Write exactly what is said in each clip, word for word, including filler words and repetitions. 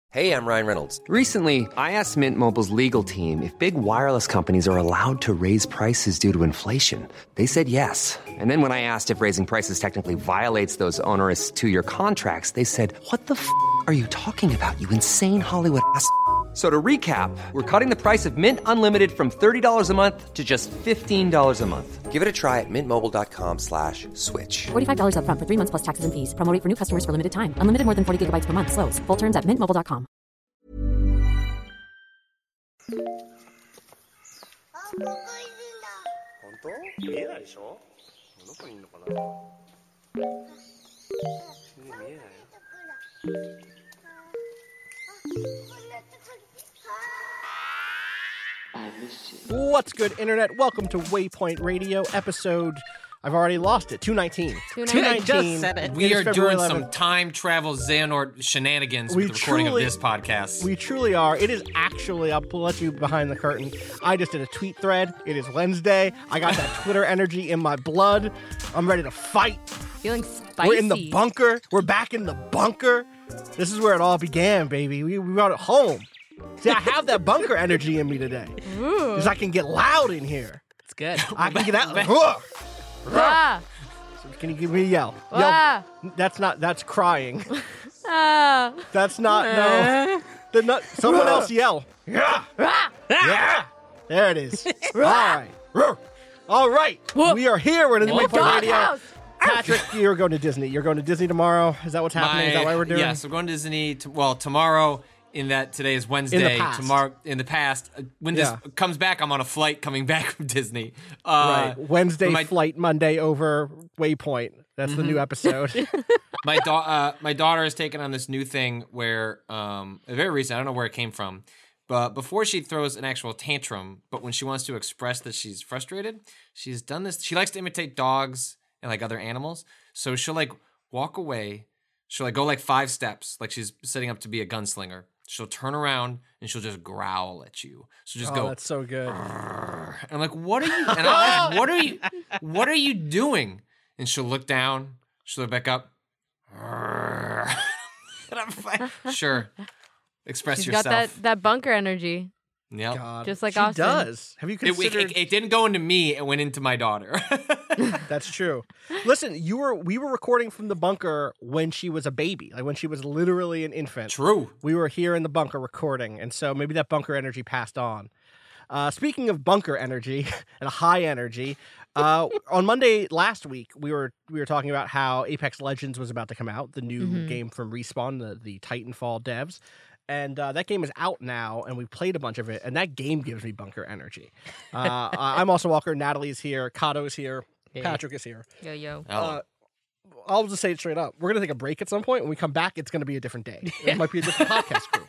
Hey, I'm Ryan Reynolds. Recently, I asked Mint Mobile's legal team if big wireless companies are allowed to raise prices due to inflation. They said yes. And then when I asked if raising prices technically violates those onerous two-year contracts, they said, what the f*** are you talking about, you insane Hollywood ass f- So to recap, we're cutting the price of Mint Unlimited from thirty dollars a month to just fifteen dollars a month. Give it a try at mintmobile.com slash switch. forty-five dollars up front for three months plus taxes and fees. Promo rate for new customers for limited time. Unlimited more than forty gigabytes per month. Slows full terms at mint mobile dot com. 本当？見えないでしょ？どこにいるのかな？全然見えないよ。 What's good, Internet? Welcome to Waypoint Radio, episode... I've already lost it. two nineteen. two nineteen. Just said it. We are doing eleventh. some time travel Xehanort shenanigans We with the recording truly- of this podcast. We truly are. It is actually, I'll let you behind the curtain. I just did a tweet thread. It is Wednesday. I got that Twitter energy in my blood. I'm ready to fight. Feeling spicy. We're in the bunker. We're back in the bunker. This is where it all began, baby. We, we brought it home. See, I have that bunker energy in me today. Because I can get loud in here. It's good. I can get out. Ah, So can you give me a yell? ah, Yell. That's not, that's crying. ah. That's not, no. The not, someone else yell. Yeah. Yeah. There it is. All right. All right. We are here. We're in the Waypoint Radio. Doghouse. Patrick, you're going to Disney. You're going to Disney tomorrow. Is that what's happening? Is that why we're doing? Yes, we're going to Disney. To, well, tomorrow. In that today is Wednesday. past. Tomorrow, in the past, uh, when this Yeah. comes back, I'm on a flight coming back from Disney. Uh, Right. Wednesday my- flight, Monday over Waypoint. That's the new episode. my da- uh, my daughter has taken on this new thing where, um, very recent. I don't know where it came from, but before she throws an actual tantrum, but when she wants to express that she's frustrated, she's done this. She likes to imitate dogs and like other animals, so she'll like walk away. She'll like go like five steps, like she's setting up to be a gunslinger. She'll turn around and she'll just growl at you. She'll just Oh, go. that's so good. And I'm like, what are you? And I'm like, what are you? What are you doing? And she'll look down. She'll look back up. And I'm like, sure. Express She's yourself. got that, that bunker energy. Yep. God. Just like she Austin. does. Have you It, it, considered? it, it didn't go into me. It went into my daughter. That's true. Listen, you were we were recording from the bunker when she was a baby, like when she was literally an infant. True. We were here in the bunker recording, and so maybe that bunker energy passed on. Uh, speaking of bunker energy and high energy, uh, on Monday last week we were we were talking about how Apex Legends was about to come out, the new Mhm. game from Respawn, the, the Titanfall devs. And uh, that game is out now, and we've played a bunch of it, and that game gives me bunker energy. Uh, I'm Austin Walker, Natalie's here, Kato's here, Hey. Patrick is here. Yo, yo. Oh. Uh, I'll just say it straight up. We're going to take a break at some point. When we come back, it's going to be a different day. It might be a different podcast crew.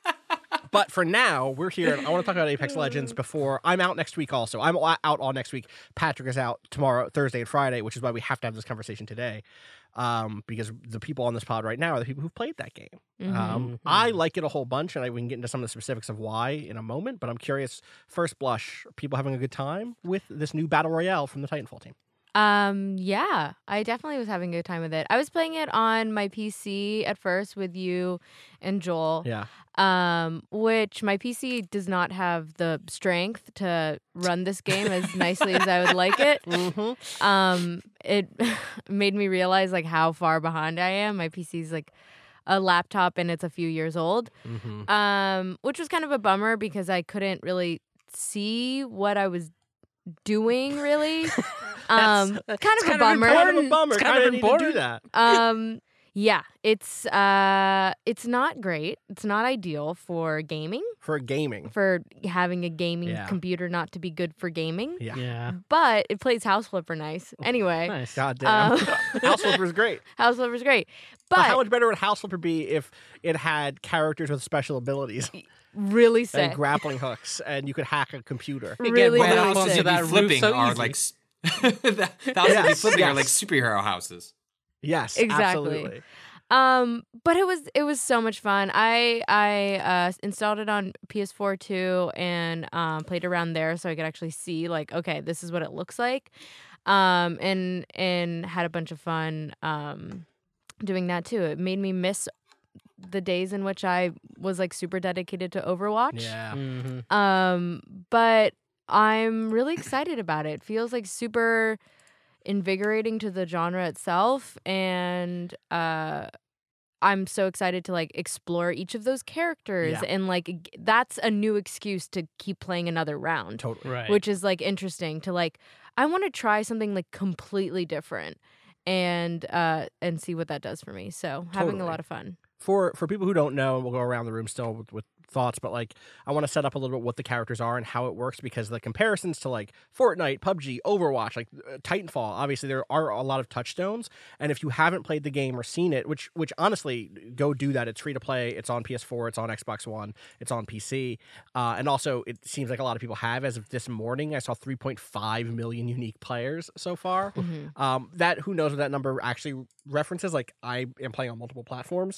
But for now, we're here. And I want to talk about Apex Legends before I'm out next week also. I'm out all next week. Patrick is out tomorrow, Thursday and Friday, which is why we have to have this conversation today. Um, because the people on this pod right now are the people who've played that game. Mhm. Um, I like it a whole bunch, and I, we can get into some of the specifics of why in a moment. But I'm curious, first blush, are people having a good time with this new Battle Royale from the Titanfall team? Um, yeah, I definitely was having a good time with it. I was playing it on my P C at first with you and Joel. Yeah. Um, which my P C does not have the strength to run this game as nicely as I would like it. Mm-hmm. Um, it made me realize like how far behind I am. My P C's like a laptop and it's a few years old. Mm-hmm. Um, which was kind of a bummer because I couldn't really see what I was doing really. um, kind of It's a bummer. Kind of a bummer. It's kind Kind of of need to do important. that. Um, yeah, it's uh, it's not great. It's not ideal for gaming. For gaming. For having a gaming Yeah. computer not to be good for gaming. Yeah. Yeah. But it plays House Flipper nice. Anyway, Nice. God damn. Um, House Flipper's great. House Flipper's great. But, But how much better would House Flipper be if it had characters with special abilities really and sick. grappling hooks, and you could hack a computer? Really, Well, really that houses was- sick. you'd be that roof flipping so are easy. like s- the the houses you'd be Yes, flipping are yes. like superhero houses. Yes, Exactly. absolutely. Um, but it was it was so much fun. I I uh, installed it on P S four too and um, played around there so I could actually see like okay, this is what it looks like. Um, and and had a bunch of fun um, doing that too. It made me miss the days in which I was like super dedicated to Overwatch. Yeah. Mm-hmm. Um, but I'm really excited about it. It feels like super invigorating to the genre itself, and uh, I'm so excited to like explore each of those characters, Yeah. and like g- that's a new excuse to keep playing another round, Totally. Right. which is like interesting to like. I want to try something like completely different, and uh, and see what that does for me. So having a Totally. lot of fun. For for people who don't know, we'll go around the room still with, with thoughts, but like I want to set up a little bit what the characters are and how it works, because the comparisons to like Fortnite, P U B G, Overwatch, like uh, Titanfall, obviously there are a lot of touchstones, and if you haven't played the game or seen it, which which honestly, go do that. It's free to play. It's on P S four. It's on Xbox One. It's on P C, uh, and also it seems like a lot of people have. As of this morning, I saw three point five million unique players so far. Mm-hmm. Um, that who knows what that number actually references? Like I am playing on multiple platforms.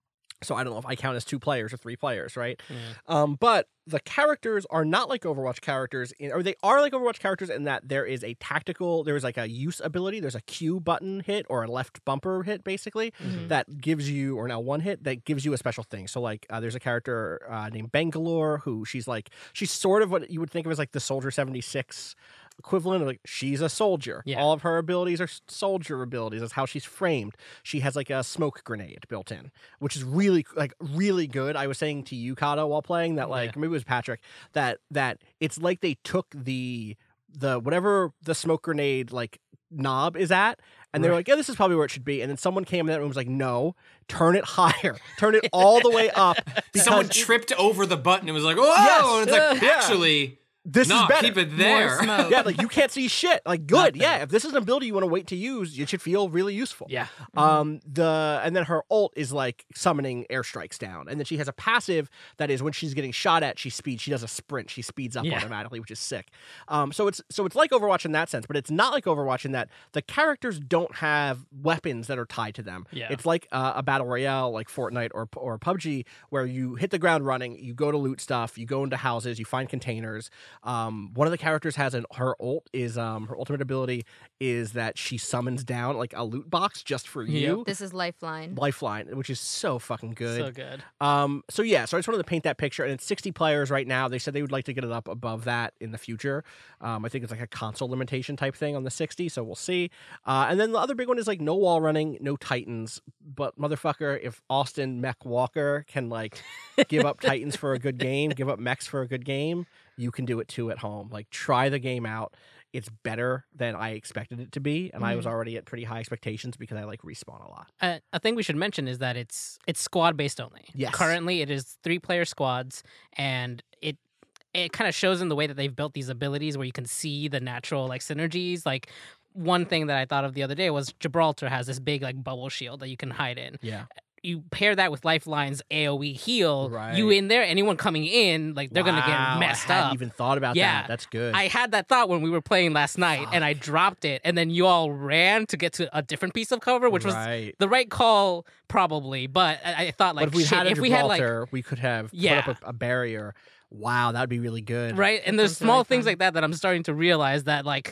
So I don't know if I count as two players or three players, right? Um, but the characters are not like Overwatch characters, in, or they are like Overwatch characters in that there is a tactical, there is like a use ability, there's a Q button hit or a left bumper hit, basically, Mm-hmm. that gives you, or now one hit, that gives you a special thing. So like uh, there's a character uh, named Bangalore who she's like, she's sort of what you would think of as like the Soldier seventy-six equivalent of like she's a soldier. Yeah. All of her abilities are soldier abilities. That's how she's framed. She has like a smoke grenade built in, which is really like really good. I was saying to you, Kato, while playing that like Yeah. maybe it was Patrick, that that it's like they took the the whatever the smoke grenade like knob is at, and they were like, yeah, this is probably where it should be. And then someone came in that room and was like, no, turn it higher, turn it all the way up. Because Someone it- tripped over the button and was like, "Whoa!" Yes. And it's like, Yeah. actually, this no, is better. keep it there. smoke. Yeah, like you can't see shit. Like good, yeah. If this is an ability you want to wait to use, it should feel really useful. Yeah. Um. The and then her ult is like summoning airstrikes down, and then she has a passive that is when she's getting shot at, she speeds. She does a sprint. She speeds up Yeah. automatically, which is sick. Um. So it's so it's like Overwatch in that sense, but it's not like Overwatch in that the characters don't have weapons that are tied to them. Yeah. It's like uh, a battle royale, like Fortnite or or P U B G, where you hit the ground running. You go to loot stuff. You go into houses. You find containers. Um. One of the characters has an her ult is um her ultimate ability is that she summons down like a loot box just for you. This is Lifeline. Lifeline, which is so fucking good. So good. Um, so yeah, so I just wanted to paint that picture, and it's sixty players right now. They said they would like to get it up above that in the future. Um, I think it's like a console limitation type thing on the sixty, so we'll see. Uh, and then the other big one is like no wall running, no Titans, but motherfucker, if Austin Mech Walker can like give up Titans for a good game, give up mechs for a good game, you can do it too at home. Like try the game out. It's better than I expected it to be, and I was already at pretty high expectations because I like Respawn a lot. Uh, a thing we should mention is that it's it's squad based only. Yes. Currently, it is three player squads, and it it kind of shows in the way that they've built these abilities where you can see the natural like synergies. Like one thing that I thought of the other day was Gibraltar has this big like bubble shield that you can hide in. Yeah. You pair that with Lifeline's AoE heal, Right. you in there, anyone coming in, like they're gonna Wow, get messed I hadn't up. even thought about Yeah. that. That's good. I had that thought when we were playing last night, and I dropped it, and then you all ran to get to a different piece of cover, which Right. was the right call, probably. But I, I thought, like, but if we shit, had a if we had like Gibraltar, we could have Yeah. put up a, a barrier. Wow, that would be really good. right, and there's sounds really small things fun. like that that I'm starting to realize that, like,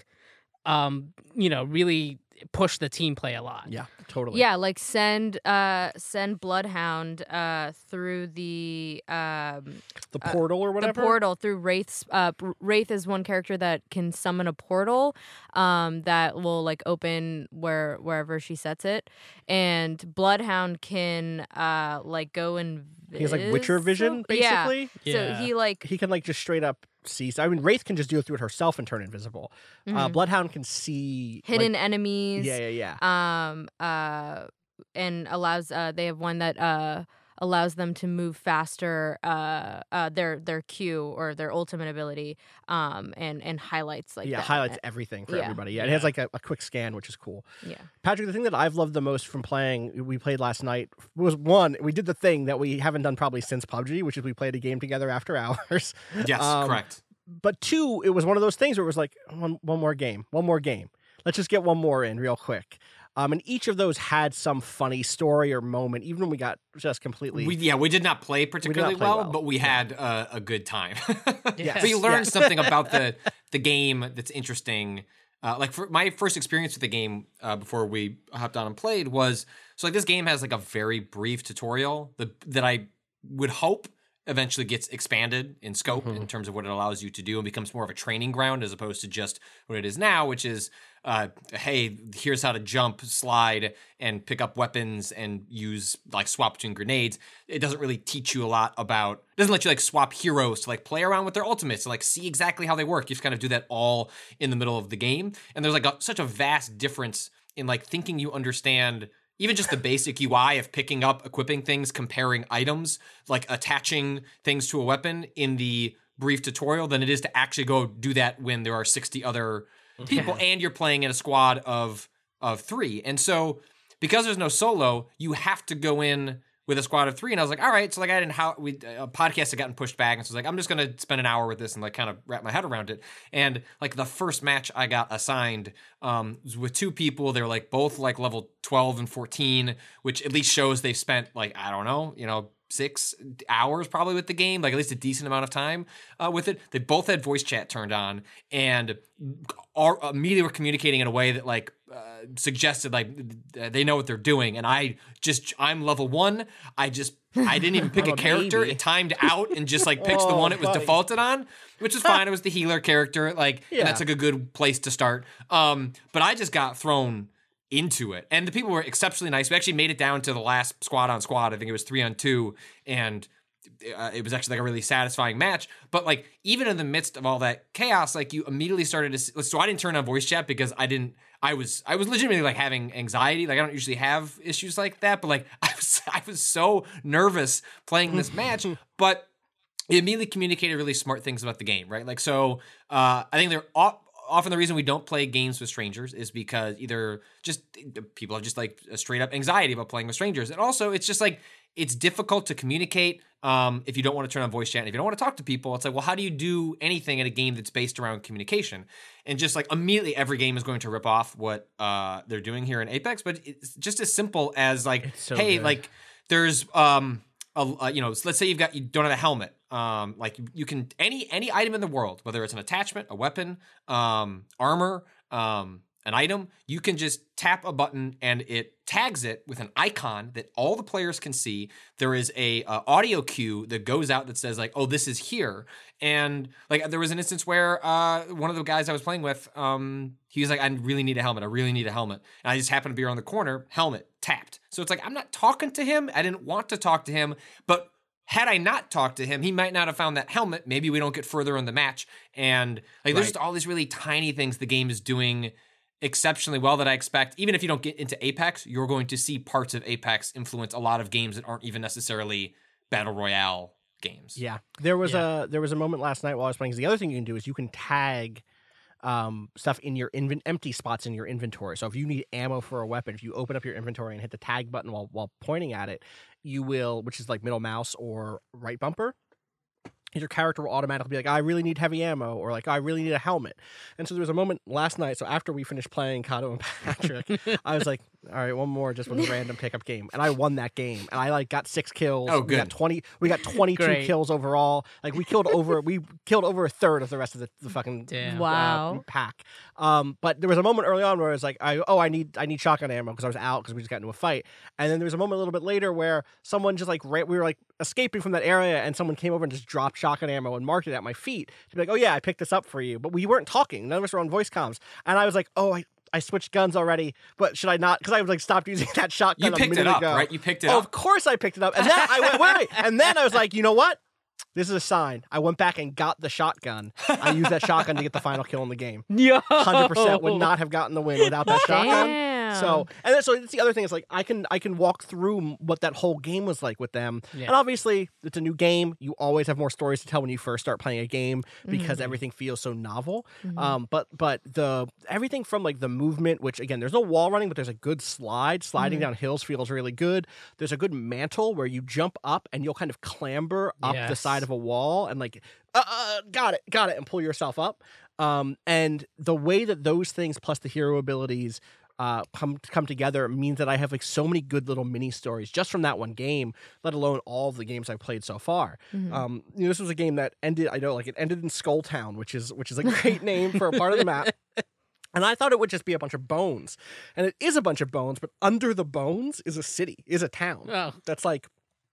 um, you know, really push the team play a lot. Yeah, totally. Yeah, like send uh send Bloodhound uh through the um The portal or whatever. the portal through Wraith's uh Br- Wraith is one character that can summon a portal um that will like open where wherever she sets it, and Bloodhound can uh like go and He has like Witcher vision, Yeah. basically. So Yeah. he like He can like just straight up see. I mean, Wraith can just do it through it herself and turn invisible. Uh, Bloodhound can see Mm-hmm. hidden like- enemies. Yeah, yeah, yeah. um uh and allows uh they have one that uh allows them to move faster uh uh their their Q or their ultimate ability um and and highlights like yeah, that. highlights everything for yeah. everybody. Yeah, it has like a, a quick scan, which is cool. Yeah. Patrick, the thing that I've loved the most from playing, we played last night, was one, we did the thing that we haven't done probably since P U B G, which is we played a game together after hours. Yes, Um, correct. But two, it was one of those things where it was like, one, one more game, one more game. Let's just get one more in real quick. Um, and each of those had some funny story or moment, even when we got just completely. We, yeah, we did not play particularly play well, well. but we had uh, a good time. Yes. We learned Yes. something about the the game that's interesting. Uh, like for my first experience with the game uh, before we hopped on and played was so like this game has like a very brief tutorial that that I would hope eventually gets expanded in scope mm-hmm. in terms of what it allows you to do and becomes more of a training ground as opposed to just what it is now, which is, uh, hey, here's how to jump, slide, and pick up weapons and use, like, swap between grenades. It doesn't really teach you a lot about, it doesn't let you, like, swap heroes to, like, play around with their ultimates, to, like, see exactly how they work. You just kind of do that all in the middle of the game. And there's, like, a, such a vast difference in, like, thinking you understand even just the basic U I of picking up, equipping things, comparing items, like attaching things to a weapon in the brief tutorial than it is to actually go do that when there are sixty other people yeah. and you're playing in a squad of of three. And so because there's no solo, you have to go in with a squad of three. And I was like, all right. So like I didn't, how we, a podcast had gotten pushed back. And so I was like, I'm just going to spend an hour with this and like kind of wrap my head around it. And like the first match I got assigned um, was with two people. They were like both like level twelve and fourteen, which at least shows they've spent like, I don't know, you know, six hours probably with the game, like at least a decent amount of time uh, with it. They both had voice chat turned on and are immediately were communicating in a way that like uh, suggested like they know what they're doing. And I just, I'm level one. I just, I didn't even pick a, a character. It timed out and just like picked oh, the one it was buddy. defaulted on, which is fine. It was the healer character. Like, yeah. and that's like a good place to start. Um, but I just got thrown into it. And the people were exceptionally nice. We actually made it down to the last squad on squad. I think it was three on two. And uh, it was actually like a really satisfying match. But like, even in the midst of all that chaos, like you immediately started to, so I didn't turn on voice chat because I didn't, I was, I was legitimately like having anxiety. Like I don't usually have issues like that, but like I was, I was so nervous playing this match, but it immediately communicated really smart things about the game, right? Like, so uh, I think they're all, often the reason we don't play games with strangers is because either just people have just like a straight up anxiety about playing with strangers. And also it's just like, it's difficult to communicate um, if you don't want to turn on voice chat. And if you don't want to talk to people, it's like, well, how do you do anything in a game that's based around communication? And just like immediately every game is going to rip off what uh, they're doing here in Apex. But it's just as simple as like, so hey, good. like there's, um, a, a, you know, let's say you've got, you don't have a helmet. Um, like you, you can, any, any item in the world, whether it's an attachment, a weapon, um, armor, um, an item, you can just tap a button and it tags it with an icon that all the players can see. There is a uh, audio cue that goes out that says like, oh, this is here. And like, there was an instance where uh, one of the guys I was playing with, um, he was like, I really need a helmet. I really need a helmet. And I just happened to be around the corner, helmet tapped. So it's like, I'm not talking to him. I didn't want to talk to him, but had I not talked to him, he might not have found that helmet. Maybe we don't get further in the match. And like, right. there's just all these really tiny things the game is doing exceptionally well that I expect, even if you don't get into Apex, you're going to see parts of Apex influence a lot of games that aren't even necessarily battle royale games. Yeah. There was yeah. a there was a moment last night while I was playing. The other thing you can do is you can tag um, stuff in your inven- empty spots in your inventory. So if you need ammo for a weapon, if you open up your inventory and hit the tag button while while pointing at it, you will, which is like middle mouse or right bumper, your character will automatically be like, I really need heavy ammo, or like, I really need a helmet. And so there was a moment last night, so after we finished playing Kato and Patrick, I was like, all right, one more just with a random pickup game. And I won that game. And I like got six kills. Oh, good. We got twenty we got twenty-two kills overall. Like we killed over we killed over a third of the rest of the, the fucking Damn. Uh, Wow. pack. Um, but there was a moment early on where I was like, I oh, I need I need shotgun ammo because I was out because we just got into a fight. And then there was a moment a little bit later where someone just like ran, we were like escaping from that area and someone came over and just dropped shotgun ammo and marked it at my feet to be like, oh yeah, I picked this up for you. But we weren't talking. None of us were on voice comms. And I was like, oh, I I switched guns already, but should I not? Because I was like stopped using that shotgun. You picked a minute it up, ago. right? You picked it oh, up. Of course I picked it up. And then I went, wait, wait. And then I was like, you know what? This is a sign. I went back and got the shotgun. I used that shotgun to get the final kill in the game. Yo! one hundred percent would not have gotten the win without that shotgun. Damn. So, and then, so it's the other thing is like I can I can walk through what that whole game was like with them. Yeah. And obviously, it's a new game. You always have more stories to tell when you first start playing a game because mm-hmm. everything feels so novel. Mm-hmm. Um, but but the everything from like the movement, which again, there's no wall running, but there's a good slide. Sliding mm-hmm. down hills feels really good. There's a good mantle where you jump up and you'll kind of clamber up yes. the side of a wall and like, uh, uh, got it, got it, and pull yourself up. Um, and the way that those things plus the hero abilities uh, come come together means that I have like so many good little mini stories just from that one game, let alone all of the games I've played so far. Mm-hmm. Um, you know, this was a game that ended. I know, like it ended in Skull Town, which is which is a great name for a part of the map. And I thought it would just be a bunch of bones. And it is a bunch of bones, but under the bones is a city, is a town. Oh. That's like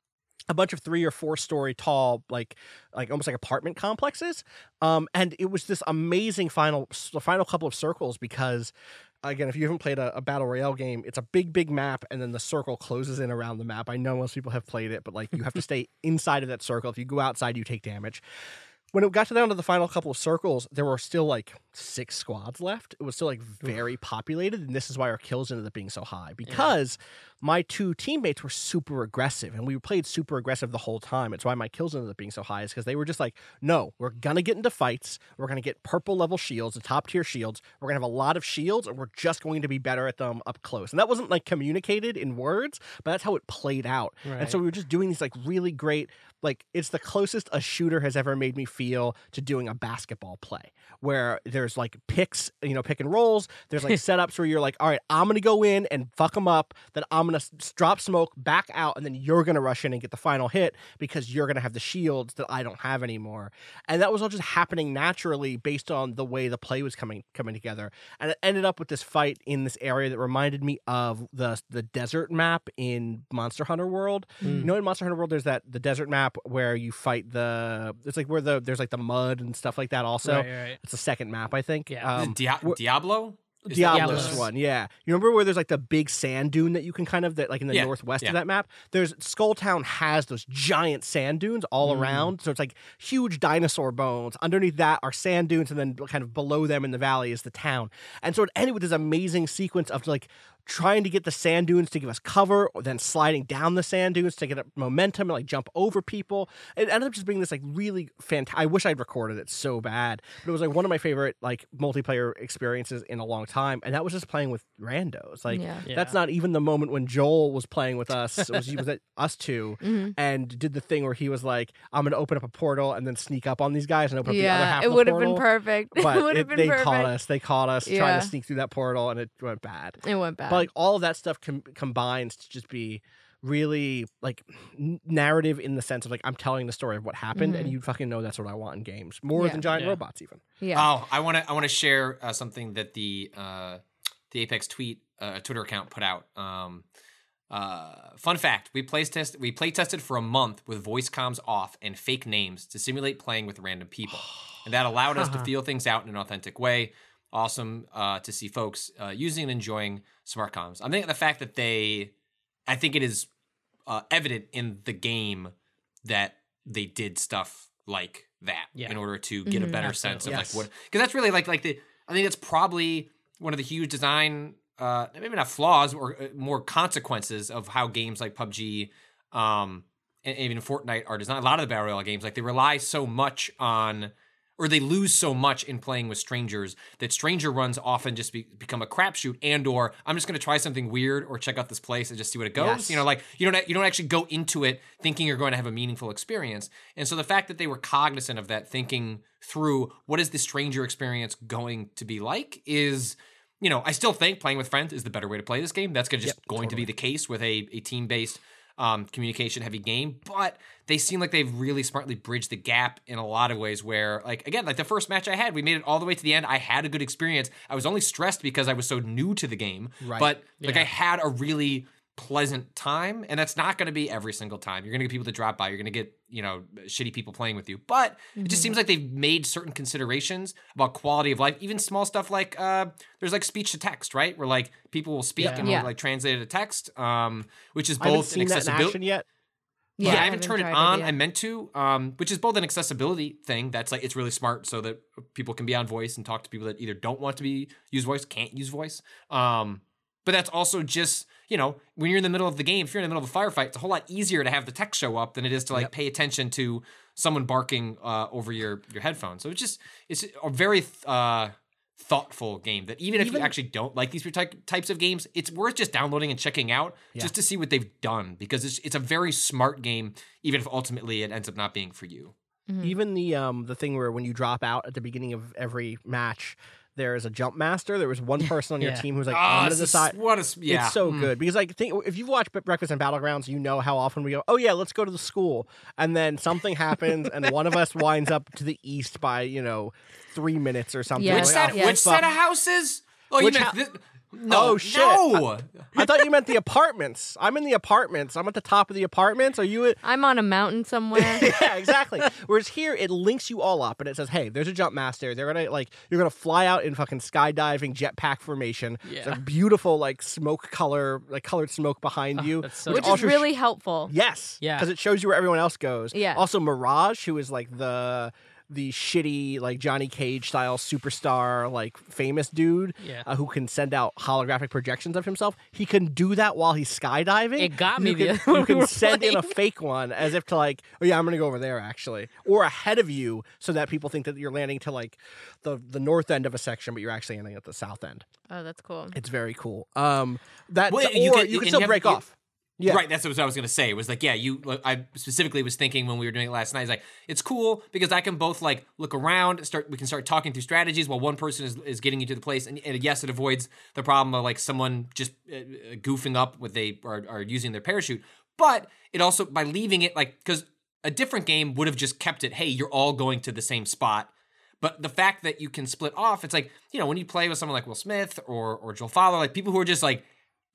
a bunch of three or four story tall, like like almost like apartment complexes. Um, and it was this amazing final the final couple of circles because, again, if you haven't played a, a battle royale game, it's a big, big map, and then the circle closes in around the map. I know most people have played it, but like you have to stay inside of that circle. If you go outside, you take damage. When it got down to the final couple of circles, there were still like six squads left. It was still like very populated, and this is why our kills ended up being so high because yeah. my two teammates were super aggressive, and we played super aggressive the whole time. It's why my kills ended up being so high is because they were just like, no, we're gonna get into fights. We're gonna get purple level shields, the top tier shields. We're gonna have a lot of shields, and we're just going to be better at them up close. And that wasn't like communicated in words, but that's how it played out. Right. And so we were just doing these like really great. Like, it's the closest a shooter has ever made me feel to doing a basketball play, where there's like picks, you know, pick and rolls. There's like setups where you're like, all right, I'm going to go in and fuck them up. Then I'm going to drop smoke, back out, and then you're going to rush in and get the final hit because you're going to have the shields that I don't have anymore. And that was all just happening naturally based on the way the play was coming coming together. And it ended up with this fight in this area that reminded me of the the desert map in Monster Hunter World. Mm. You know, in Monster Hunter World, there's that the desert map where you fight the it's like where the there's like the mud and stuff like that also. Right, right. It's the second map, I think. Yeah. Um, Dia- Diablo? Is Diablo's Diablo's. one, yeah. You remember where there's like the big sand dune that you can kind of that like in the Yeah, northwest yeah. of that map? There's Skulltown has those giant sand dunes all Mm. around. So it's like huge dinosaur bones. Underneath that are sand dunes, and then kind of below them in the valley is the town. And so it ended with this amazing sequence of like trying to get the sand dunes to give us cover, or then sliding down the sand dunes to get up momentum and like jump over people. It ended up just being this like really fantastic. I wish I'd recorded it so bad, but it was like one of my favorite like multiplayer experiences in a long time. And that was just playing with randos. Like Yeah. Yeah. that's not even the moment when Joel was playing with us. It was, he was at us two Mm-hmm. and did the thing where he was like, I'm going to open up a portal and then sneak up on these guys and open up the other Yeah, half it of the would have been portal. perfect. it But would it, have been they perfect. caught us. They caught us trying Yeah. to sneak through that portal, and it went bad. It went bad. But like all of that stuff com- combines to just be really like n- narrative in the sense of like I'm telling the story of what happened, and you fucking know that's what I want in games more Yeah. than giant Yeah. robots even. yeah. Oh, I want to I want to share uh, something that the uh, the Apex tweet uh, Twitter account put out. Um, uh, fun fact: we play test we play tested for a month with voice comms off and fake names to simulate playing with random people, and that allowed us to feel things out in an authentic way. Awesome uh, to see folks uh, using and enjoying smart comms. I think the fact that they, I think it is uh, evident in the game that they did stuff like that Yeah. in order to get a better sense of Yes. like what, because that's really like like the I think that's probably one of the huge design uh maybe not flaws or uh, more consequences of how games like P U B G um and even Fortnite are designed. A lot of the battle royale games, like they rely so much on, or they lose so much in playing with strangers that stranger runs often just be, become a crapshoot, and or I'm just going to try something weird or check out this place and just see what it goes. Yes. You know, like you don't you don't actually go into it thinking you're going to have a meaningful experience. And so the fact that they were cognizant of that, thinking through what is the stranger experience going to be like, is, you know, I still think playing with friends is the better way to play this game. That's gonna just Yep, going to be the case with a, a team based um, communication heavy game, but they seem like they've really smartly bridged the gap in a lot of ways where, like, again, like the first match I had, we made it all the way to the end. I had a good experience. I was only stressed because I was so new to the game, Right. but like Yeah. I had a really pleasant time, and that's not going to be every single time. You're going to get people to drop by. You're going to get, you know, shitty people playing with you, but it just seems like they've made certain considerations about quality of life, even small stuff like uh there's like speech to text, right, where like people will speak Yeah. and Yeah. we'll like translate it to text, um which is I haven't both an seen that in accessibility action yet. yeah, Yeah, I haven't turned it tried on. yet. I meant to, um, which is both an accessibility thing. That's like it's really smart, so that people can be on voice and talk to people that either don't want to be use voice, can't use voice. Um, but that's also just, you know, when you're in the middle of the game, if you're in the middle of a firefight, it's a whole lot easier to have the text show up than it is to like Yep. pay attention to someone barking uh, over your your headphones. So it's just it's a very uh, thoughtful game that even if Even- you actually don't like these ty- types of games, it's worth just downloading and checking out just to see what they've done, because it's it's a very smart game, even if ultimately it ends up not being for you. Even the um the thing where when you drop out at the beginning of every match, there is a jump master. There was one person on your Yeah. team who's like, Ah, I'm gonna it's just- decide. what is yeah. It's so Mm. good because like think if you've watched Breakfast and Battlegrounds, you know how often we go, oh yeah, let's go to the school, and then something happens and one of us winds up to the east by you know three minutes or something. Yeah. Which Like, set oh, Yeah. which fuck. set of houses? Oh, you Which meant ha- this? No, Oh, shit. no. I thought you meant the apartments. I'm in the apartments. I'm at the top of the apartments. Are you? At... I'm on a mountain somewhere. yeah, exactly. Whereas here, it links you all up, and it says, "Hey, there's a jump master. They're gonna like you're gonna fly out in fucking skydiving jetpack formation. It's Yeah. a beautiful like smoke color, like colored smoke behind you, that's so which Which is also sh- really helpful. yes, Yeah. because it shows you where everyone else goes. Yeah. Also, Mirage, who is like the the shitty like Johnny Cage style superstar like famous dude Yeah. uh, who can send out holographic projections of himself. He can do that while he's skydiving. It got you me the Can, other when you we can were send in a playing. fake one as if to like, oh yeah, I'm gonna go over there actually, or ahead of you, so that people think that you're landing to like the the north end of a section, but you're actually landing at the south end. Oh, that's cool. It's very cool. Um, that Well, or you you can- can, and you still have- break you- off. Yeah. Right, that's what I was gonna say. It was like, yeah, you. I specifically was thinking when we were doing it last night. It's like it's cool because I can both like look around, start. We can start talking through strategies while one person is, is getting you to the place, and, and yes, it avoids the problem of like someone just uh, goofing up with they are, are using their parachute. But it also by leaving it like because a different game would have just kept it. Hey, you're all going to the same spot. But the fact that you can split off, it's like you know when you play with someone like Will Smith or or Joel Fowler, like people who are just like.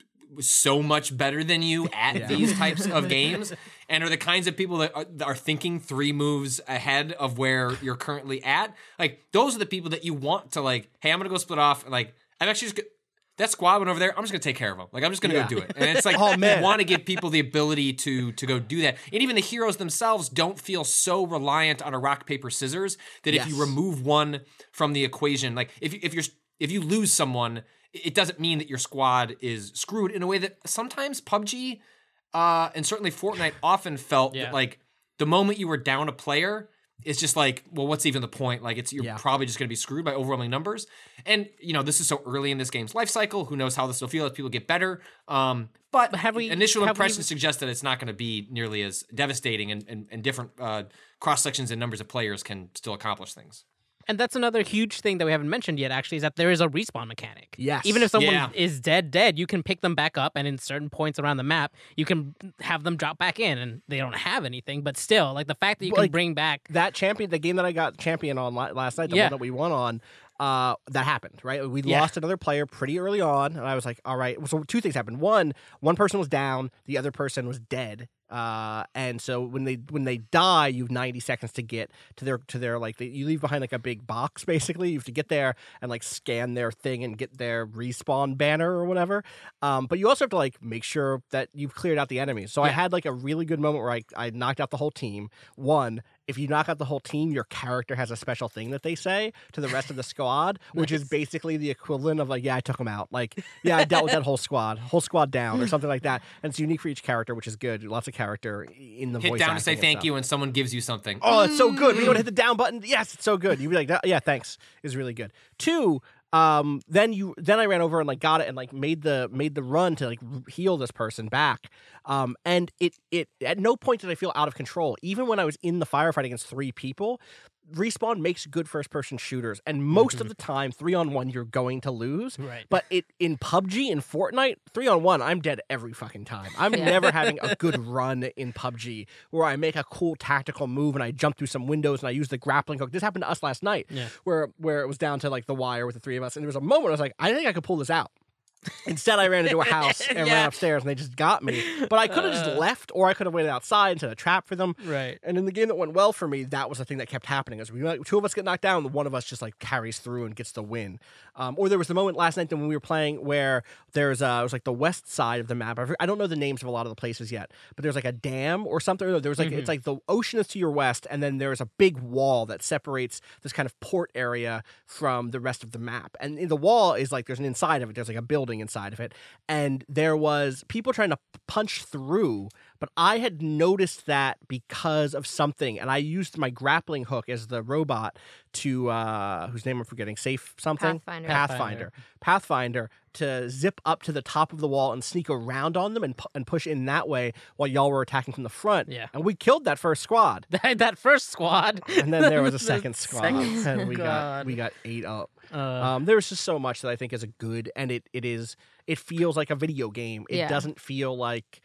So much better than you at these types of games and are the kinds of people that are, that are thinking three moves ahead of where you're currently at. Like those are the people that you want to like, hey, I'm going to go split off. And like, I'm actually just, go- that squad went over there. I'm just going to take care of them. Like, I'm just going to Yeah. go do it. And it's like, Oh, man. you want to give people the ability to, to go do that. And even the heroes themselves don't feel so reliant on a rock, paper, scissors that if you Yes. remove one from the equation, like if, if you're, if you lose someone, it doesn't mean that your squad is screwed in a way that sometimes P U B G uh, and certainly Fortnite often felt Yeah. that like the moment you were down a player, it's just like, well, what's even the point? Like it's you're Yeah. probably just going to be screwed by overwhelming numbers. And you know, this is so early in this game's life cycle. Who knows how this will feel as people get better? Um, but Have we- initial have we- impressions suggest that it's not going to be nearly as devastating, and, and, and different uh, cross sections and numbers of players can still accomplish things. And that's another huge thing that we haven't mentioned yet, actually, is that there is a respawn mechanic. Yes. Even if someone Yeah. is dead, dead, you can pick them back up, and in certain points around the map, you can have them drop back in, and they don't have anything. But still, like the fact that you can Like, bring back. that champion, the game that I got champion on la- last night, the Yeah. one that we won on, uh, that happened, right? We Yeah. lost another player pretty early on, and I was like, all right. So two things happened. One, one person was down, the other person was dead. Uh, and so when they when they die, you have ninety seconds to get to their to their like they, you leave behind like a big box basically. You have to get there and like scan their thing and get their respawn banner or whatever. Um, but you also have to like make sure that you've cleared out the enemies. So I Yeah. had like a really good moment where I I knocked out the whole team. One, if you knock out the whole team, your character has a special thing that they say to the rest of the squad, which is basically the equivalent of like, yeah, I took them out. Like, yeah, I dealt with that whole squad, whole squad down, or something like that. And it's unique for each character, which is good. Lots of character in the Hit voice down to say acting and thank stuff. you when someone gives you something. Oh, it's so good. We don't hit the down button. Yes, it's so good. You'd be like, yeah, thanks. Is really good. Two, um, then you then I ran over and like got it and like made the made the run to like heal this person back. Um, and it it at no point did I feel out of control. Even when I was in the firefight against three people, Respawn makes good first person shooters, and most of the time, three on one you're going to lose. Right. But it in P U B G in Fortnite, three on one, I'm dead every fucking time. I'm Yeah. never having a good run in P U B G where I make a cool tactical move and I jump through some windows and I use the grappling hook. This happened to us last night, Yeah. where where it was down to like the wire with the three of us, and there was a moment I was like, I think I could pull this out. Instead, I ran into a house and Yeah. ran upstairs, and they just got me. But I could have just left, or I could have waited outside and set a trap for them. Right. And in the game that went well for me, that was the thing that kept happening. As we like, two of us get knocked down, one of us just like carries through and gets the win. Um, or there was the moment last night when we were playing where there's uh, it was like the west side of the map. I for- I don't know the names of a lot of the places yet, but there's like a dam or something. Or there was like it's like the ocean is to your west, and then there's a big wall that separates this kind of port area from the rest of the map. And in the wall is like there's an inside of it. There's like a building inside of it. And there was people trying to punch through, but I had noticed that because of something, and I used my grappling hook as the robot to uh whose name I'm forgetting, safe something Pathfinder. Pathfinder, Pathfinder, to zip up to the top of the wall and sneak around on them and pu- and push in that way while y'all were attacking from the front. Yeah. And we killed that first squad. That, that first squad. And then there was a The second squad, second and we got squad. we got eight up. Uh, Um, there's just so much that I think is a good, and it it is it feels like a video game. It Yeah. doesn't feel like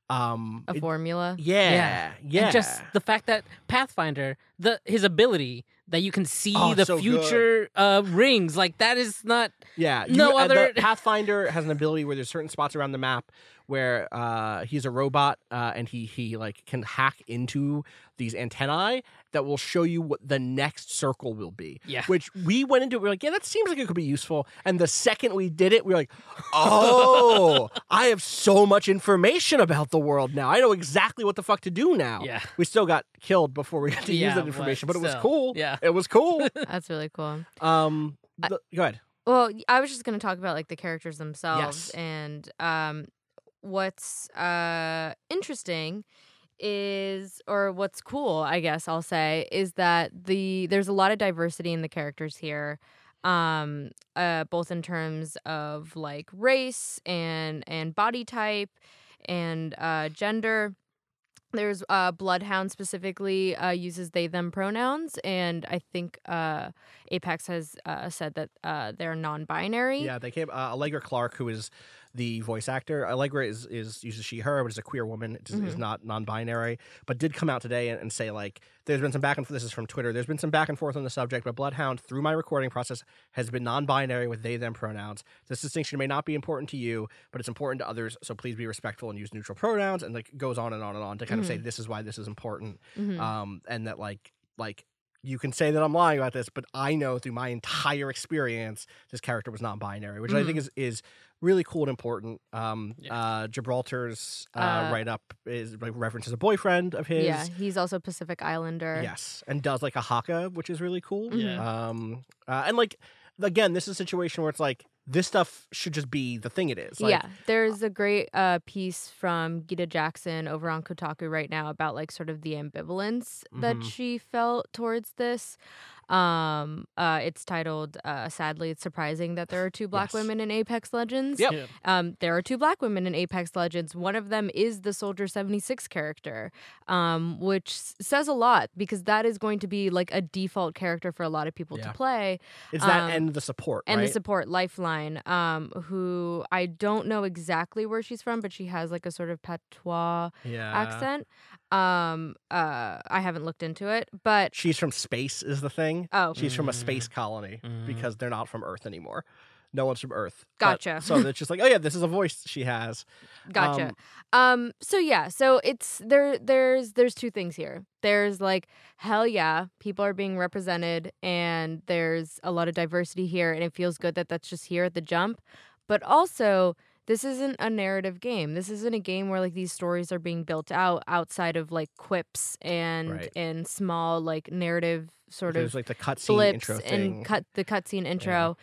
um A it- formula. yeah, yeah, And just the fact that Pathfinder, the his ability, that you can see Oh, the so future uh, rings. Like that is not. Yeah, No you, uh, other- the Pathfinder has an ability where there's certain spots around the map where uh, he's a robot uh, and he he like can hack into these antennae that will show you what the next circle will be. Yeah. Which we went into it, we are like, yeah, that seems like it could be useful. And the second we did it, we were like, oh, I have so much information about the world now. I know exactly what the fuck to do now. Yeah. We still got killed before we got to Yeah, use that but information, but, it was still, cool. yeah. It was cool. That's really cool. um, the, go ahead. Well, I was just going to talk about like the characters themselves, Yes. and um, what's uh interesting is, or what's cool, I guess I'll say, is that the there's a lot of diversity in the characters here, um, uh, both in terms of like race and and body type and uh, gender. There's uh, Bloodhound specifically uh, uses they them pronouns, and I think uh, Apex has uh, said that uh, they're non-binary. Yeah, they came. Uh, Allegra Clark, who is the voice actor, Allegra is is uses she her, but is a queer woman. It's, Mm-hmm. is not non-binary, but did come out today and, and say like there's been some back and forth. This is from Twitter. There's been some back and forth on the subject, but Bloodhound, through my recording process, has been non-binary with they them pronouns. This distinction may not be important to you, but it's important to others. So please be respectful and use neutral pronouns. And like goes on and on and on to kind of say this is why this is important, Mhm. um, and that like like. You can say that I'm lying about this, but I know through my entire experience, this character was non-binary, which I think is is really cool and important. Um, uh, Gibraltar's uh, Uh, write-up is like references a boyfriend of his. Yeah, he's also Pacific Islander. Yes, and does like a haka, which is really cool. Yeah. Um, uh, and like again, this is a situation where it's like this stuff should just be the thing it is. Like, yeah, there's a great uh, piece from Gita Jackson over on Kotaku right now about like sort of the ambivalence that Mhm. she felt towards this. Um, uh, it's titled uh, "Sadly, It's Surprising That There Are Two Black Yes. Women in Apex Legends." Yep. Yeah. Um, there are two black women in Apex Legends. One of them is the Soldier seventy-six character, um, which s- says a lot because that is going to be like a default character for a lot of people Yeah. to play. It's that Um, and the support, And right? the support, Lifeline, um, who I don't know exactly where she's from, but she has like a sort of patois yeah. accent. Um, uh, I haven't looked into it, but She's from space is the thing. oh, She's from a space colony Mm. because they're not from Earth anymore. No one's from Earth. But- Gotcha. so it's just like, oh yeah, this is a voice she has. gotcha. Um, Um, so yeah, so it's there. There's there's two things here. There's like hell yeah, people are being represented, and there's a lot of diversity here, and it feels good that that's just here at the jump. But also, this isn't a narrative game. This isn't a game where like these stories are being built out outside of like quips and Right. and small like narrative sort There's of like the cutscene blips intro thing. and cut the cutscene intro.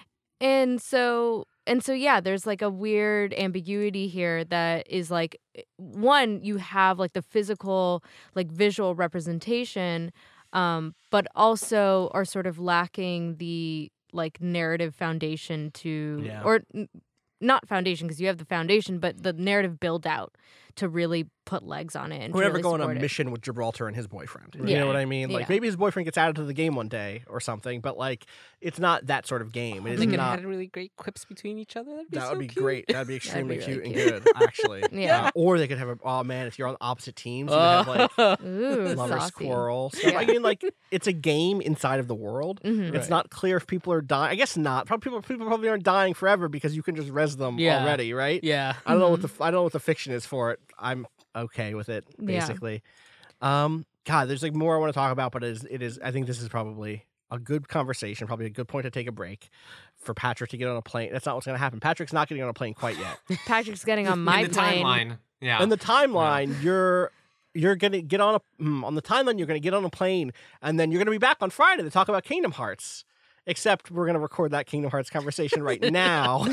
And so and so yeah, there's like a weird ambiguity here that is like one, you have like the physical like visual representation, um, but also are sort of lacking the like narrative foundation to Yeah. or n- not foundation because you have the foundation, but the narrative build out to really put legs on it and to Whoever really go on a support it. mission with Gibraltar and his boyfriend. You Yeah. know what I mean? Like Yeah. maybe his boyfriend gets added to the game one day or something, but like it's not that sort of game. It is They could not. have really great quips between each other. That'd be That so would be cute. great. That'd be extremely really cute and cute. good, actually. Yeah. Uh, or they could have a. Oh man, if you're on opposite teams, you have like Ooh, lovers saucy. quarrel. So I Yeah. mean, like it's a game inside of the world. Mhm. It's Right. not clear if people are dying. I guess not. Probably people people probably aren't dying forever because you can just res them Yeah. already, right? Yeah. I don't know what the I don't know what the fiction is for it. I'm okay with it Yeah. basically. Um, God, there's like more I want to talk about, but it is it is. I think this is probably a good conversation, probably a good point to take a break for Patrick to get on a plane. That's not what's going to happen. Patrick's not getting on a plane quite yet. Patrick's getting on my in the plane. timeline. Yeah. In the timeline, you're you're gonna get on a mm, on the timeline. You're gonna get on a plane, and then you're gonna be back on Friday to talk about Kingdom Hearts. Except we're gonna record that Kingdom Hearts conversation right now.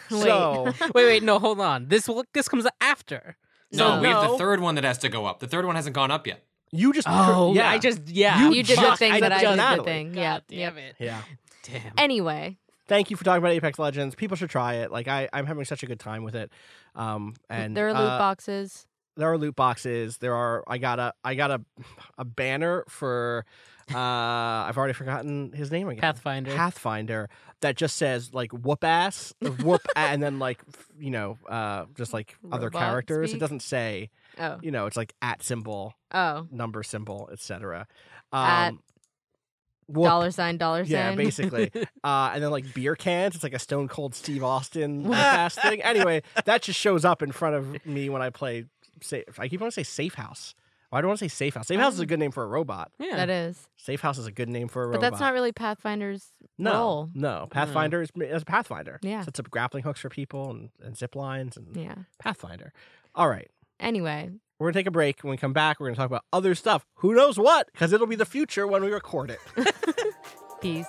so wait, wait, no, hold on. This will this comes after. no, So- we have the no. third one that has to go up. The third one hasn't gone up yet. you just Oh, yeah, I just yeah. You You did the just- thing I that I just did the Natalie. thing. God Yeah. damn Yep. it. yeah. Damn. Anyway, Thank you for talking about Apex Legends. People should try it. Like I, I'm having such a good time with it. Um, and there are loot uh, boxes. there are loot boxes. There are. I got a. I got a, a banner for. Uh, I've already forgotten his name again. Pathfinder. Pathfinder that just says like whoop ass, whoop, a- and then like f- you know, uh, just like other Robot characters. speak? It doesn't say. Oh. You know, it's like at symbol, Oh. number symbol, et cetera. At- Um, Whoop. Dollar sign, dollar sign. Yeah, basically. uh, and then like beer cans. It's like a Stone Cold Steve Austin ass thing. Anyway, that just shows up in front of me when I play. Say, I keep wanting to say Safe House. Why do I want to say Safe House? Safe House is a good name for a robot. Yeah. That is. Safe House is a good name for a But robot. that's not really Pathfinder's no, role. no. Pathfinder is, is a Pathfinder. Yeah. Sets up grappling hooks for people and, and zip lines and Yeah. Pathfinder. All right. Anyway, We're going to take a break. When we come back, we're going to talk about other stuff. Who knows what? Because it'll be the future when we record it. peace.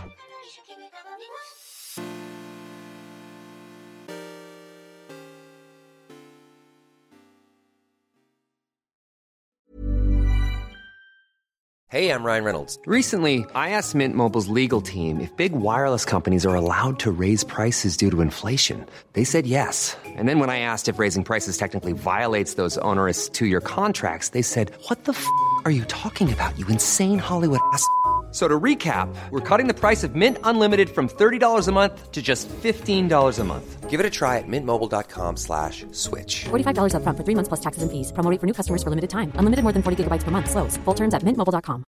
Hey, I'm Ryan Reynolds. Recently, I asked Mint Mobile's legal team if big wireless companies are allowed to raise prices due to inflation. They said yes. And then when I asked if raising prices technically violates those onerous two-year contracts, they said, "What the f*** are you talking about, you insane Hollywood ass?" So to recap, we're cutting the price of Mint Unlimited from thirty dollars a month to just fifteen dollars a month. Give it a try at mintmobile.com slash switch. forty-five dollars up front for three months plus taxes and fees. Promo rate for new customers for limited time. Unlimited more than forty gigabytes per month. Slows full terms at mint mobile dot com.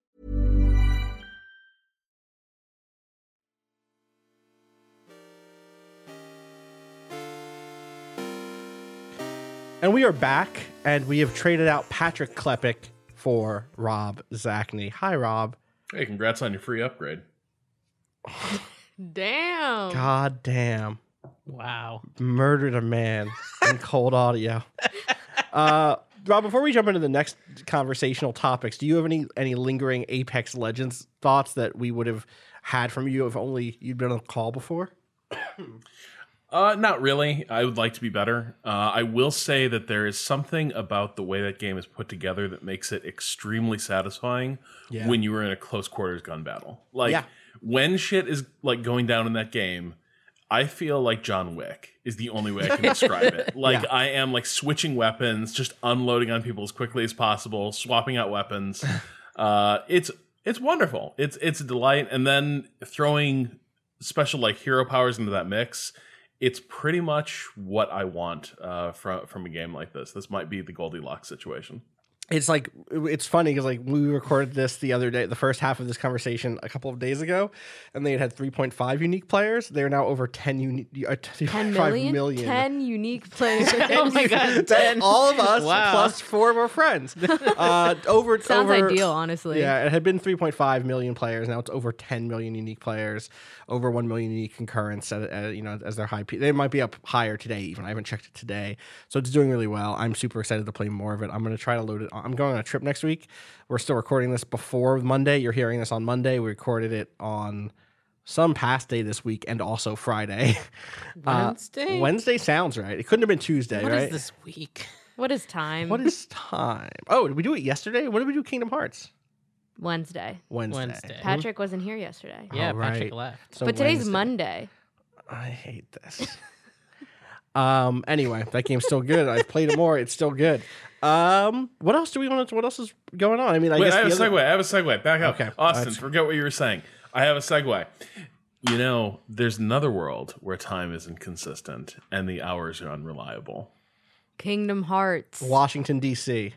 And we are back, and we have traded out Patrick Klepek for Rob Zacny. Hi, Rob. Hey, congrats on your free upgrade. Damn. God damn. Wow. Murdered a man in cold audio. Uh, Rob, before we jump into the next conversational topics, do you have any any lingering Apex Legends thoughts that we would have had from you if only you'd been on a call before? Uh, not really. I would like to be better. Uh, I will say that there is something about the way that game is put together that makes it extremely satisfying Yeah. when you are in a close quarters gun battle. Like Yeah. when shit is like going down in that game, I feel like John Wick is the only way I can describe it. Like Yeah. I am like switching weapons, just unloading on people as quickly as possible, swapping out weapons. uh, it's it's wonderful. It's it's a delight, and then throwing special like hero powers into that mix. It's pretty much what I want uh, from from a game like this. This might be the Goldilocks situation. It's like, it's funny because like we recorded this the other day, the first half of this conversation a couple of days ago, and they had had three point five unique players. They're now over ten unique, uh, ten million? million. ten unique players. Oh my god. That's all of us Wow. plus four of our friends. Uh, over Sounds over, ideal, honestly. Yeah, it had been three point five million players. Now it's over ten million unique players, over one million unique concurrents. At, at, you know, as their high peak, they might be up higher today. Even I haven't checked it today, so it's doing really well. I'm super excited to play more of it. I'm going to try to load it. I'm going on a trip next week. We're still recording this before Monday. You're hearing this on Monday. We recorded it on some past day this week and also Friday. Wednesday? Uh, Wednesday sounds right. It couldn't have been Tuesday, What right? is this week? What is time? What is time? Oh, did we do it yesterday? When did we do Kingdom Hearts? Wednesday? Wednesday. Wednesday. Patrick wasn't here yesterday. Yeah, Oh, Patrick right. left. So but today's Wednesday. Monday. I hate this. um. Anyway, that game's still good. I've played it more. It's still good. Um. What else do we want to? What else is going on? I mean, I Wait, guess I have a the other- segue. I have a segue. Back up. Okay. Austin, That's- forget what you were saying. I have a segue. You know, there's another world where time isn't consistent and the hours are unreliable. Kingdom Hearts. Washington D C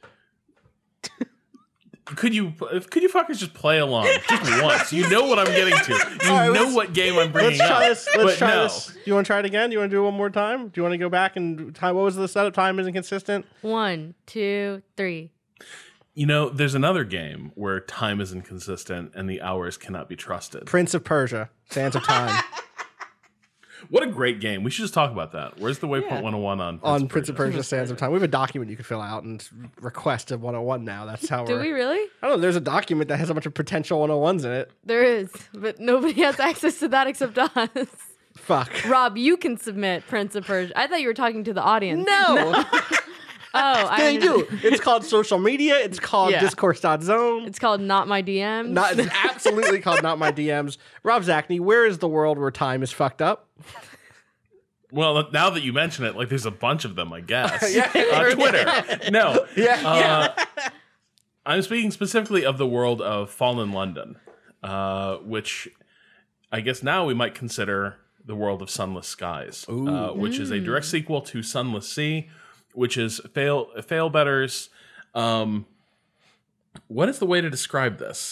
Could you could you fuckers just play along just once? You know what I'm getting to. You right, know let's- what game I'm bringing Let's try up. this. Let's but try no. this. Do you want to try it again? Do you want to do it one more time? Do you want to go back and time? What was the setup? Time isn't consistent. One, two, three. You know, there's another game where time isn't consistent and the hours cannot be trusted. Prince of Persia, Sands of Time. What a great game. We should just talk about that. Where's the Waypoint one oh one on Prince on of Prince of Persia? Persia, Sands of Time. We have a document you can fill out and request a one oh one now. That's how Do we're. we really? I don't know. There's a document that has a bunch of potential one oh ones in it. There is, but nobody has access to that except us. Fuck. Rob, you can submit Prince of Persia. I thought you were talking to the audience. No. Oh, I They do. understand. It's called social media. It's called Yeah. discourse.zone. It's called Not My D Ms. Not, it's absolutely called Not My D Ms. Rob Zacny, where is the world where time is fucked up? Well, now that you mention it, like there's a bunch of them, I guess. Yeah. Uh, Twitter. No. Yeah. Uh, I'm speaking specifically of the world of Fallen London, uh, which I guess now we might consider the world of Sunless Skies, uh, which is a direct sequel to Sunless Sea, which is Fail Failbetter's. Um, what is the way to describe this?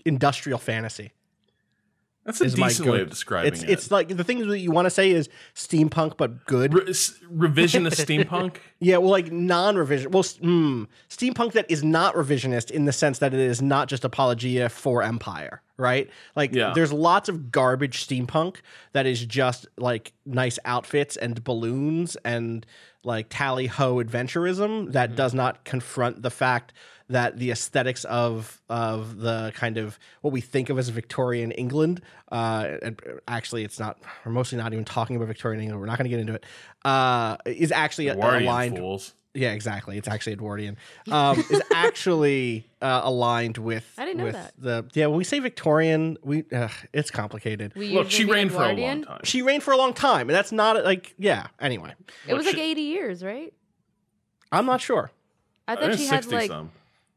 industrial fantasy. That's a is my decent way go- of describing it's, it. It's like the things that you want to say is steampunk, but good. Re- s- revisionist steampunk. Yeah, well, like non-revision. Well, s- mm, steampunk that is not revisionist in the sense that it is not just apologia for Empire, right? Like, Yeah. there's lots of garbage steampunk that is just like nice outfits and balloons and like tally ho adventurism that does not confront the fact that the aesthetics of of the kind of what we think of as Victorian England, uh, and actually it's not. We're mostly not even talking about Victorian England. We're not going to get into it. Uh, is actually Edwardian aligned. fools. Yeah, exactly. It's actually Edwardian. Um, is actually uh, aligned with. I didn't know with that. The yeah, when we say Victorian, we uh, it's complicated. We Look, usually she mean reigned for a long Edwardian. time. She reigned for a long time, and that's not like yeah. Anyway, It was Look, like she- eighty years, right? I'm not sure. I I thought think she it's had sixty like some.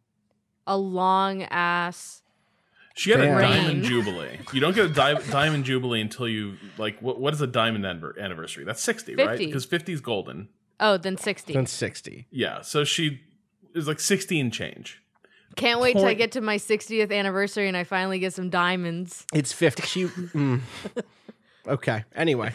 a long ass. She had Damn. a diamond Reign. jubilee. You don't get a di- diamond jubilee until you like. What, what is a diamond anver- anniversary? That's sixty, right? fifty. Because fifty is golden. Oh, then sixty. Then sixty. Yeah, so she is like sixty and change. Can't wait till I point- get to my sixtieth anniversary and I finally get some diamonds. It's fifty. She. Mm. Okay. Anyway.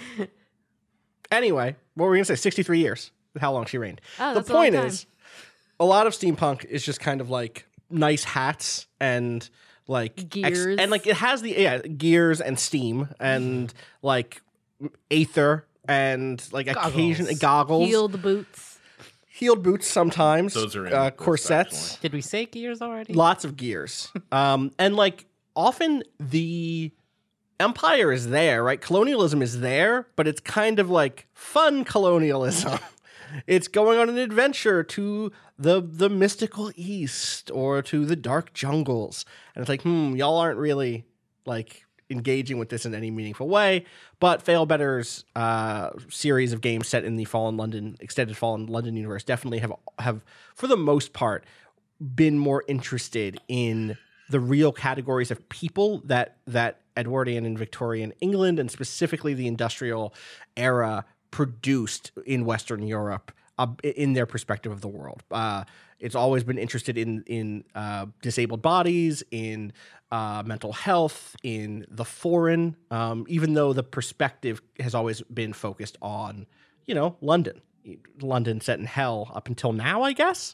Anyway, what were we gonna say? Sixty-three years. How long she reigned. Oh, the that's a long point time. is, a lot of steampunk is just kind of like nice hats and like ex- Gears. and like it has the yeah gears and steam and like aether and like occasion goggles, Heeled boots. heeled boots sometimes, Those are in uh, this, corsets. actually. Did we say gears already? Lots of gears. Um, and like often the empire is there, right? Colonialism is there, but it's kind of like fun colonialism. It's going on an adventure to the the mystical east or to the dark jungles. And it's like, hmm, y'all aren't really like engaging with this in any meaningful way. But Failbetter's uh, series of games set in the Fallen London, extended Fallen London universe definitely have have, for the most part, been more interested in the real categories of people that that Edwardian and Victorian England and specifically the industrial era produced in Western Europe uh, in their perspective of the world. Uh, it's always been interested in in uh, disabled bodies, in uh, mental health, in the foreign, um, even though the perspective has always been focused on, you know, London. London set in hell up until now, I guess.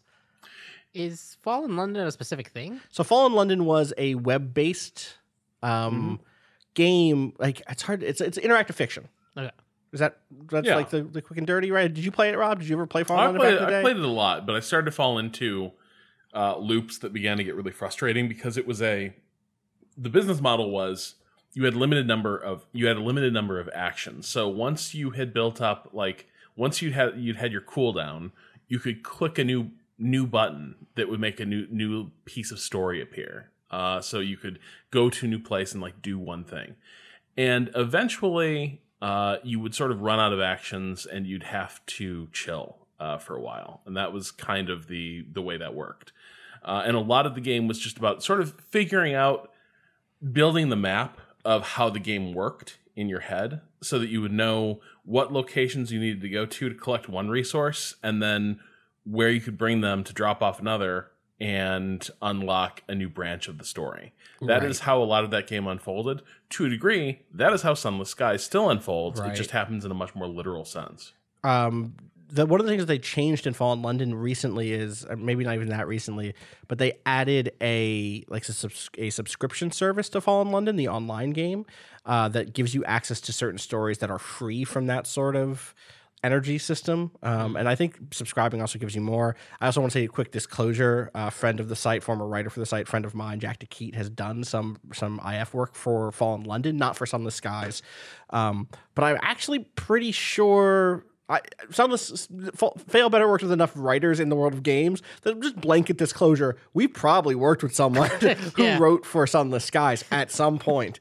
Is Fallen London a specific thing? So Fallen London was a web-based um, game. Like it's hard. It's it's interactive fiction. Okay. Is that that's Yeah. like the, the quick and dirty, right? Did you play it, Rob? Did you ever play Fallen I London played, back in the day? I played it a lot, but I started to fall into uh, loops that began to get really frustrating because it was a the business model was you had limited number of you had a limited number of actions. So once you had built up like once you had you'd had your cooldown, you could click a new new button that would make a new new piece of story appear. Uh, so you could go to a new place and like do one thing, and eventually. Uh, you would sort of run out of actions and you'd have to chill uh, for a while. And that was kind of the the way that worked. Uh, and a lot of the game was just about sort of figuring out, building the map of how the game worked in your head so that you would know what locations you needed to go to to collect one resource and then where you could bring them to drop off another and unlock a new branch of the story. That Right. is how a lot of that game unfolded. To a degree, that is how Sunless Skies still unfolds. It Right. just happens in a much more literal sense. um, the one of the things that they changed in Fallen London recently is uh, maybe not even that recently, but they added a like a, subs- a subscription service to Fallen London, the online game, uh, that gives you access to certain stories that are free from that sort of energy system. Um, and I think subscribing also gives you more. I also want to say a quick disclosure. A friend of the site, former writer for the site, friend of mine, Jack DeKeat, has done some some I F work for Fallen London, not for Sunless Skies. Um, but I'm actually pretty sure I, Sunless Failbetter worked with enough writers in the world of games that just blanket disclosure. We probably worked with someone who Yeah. wrote for Sunless Skies at some point.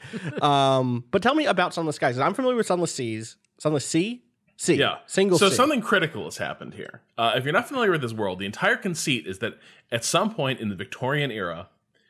Um, but tell me about Sunless Skies. I'm familiar with Sunless Seas. Sunless Sea? C. Yeah. Single So C. something critical has happened here. Uh, if you're not familiar with this world, the entire conceit is that at some point in the Victorian era,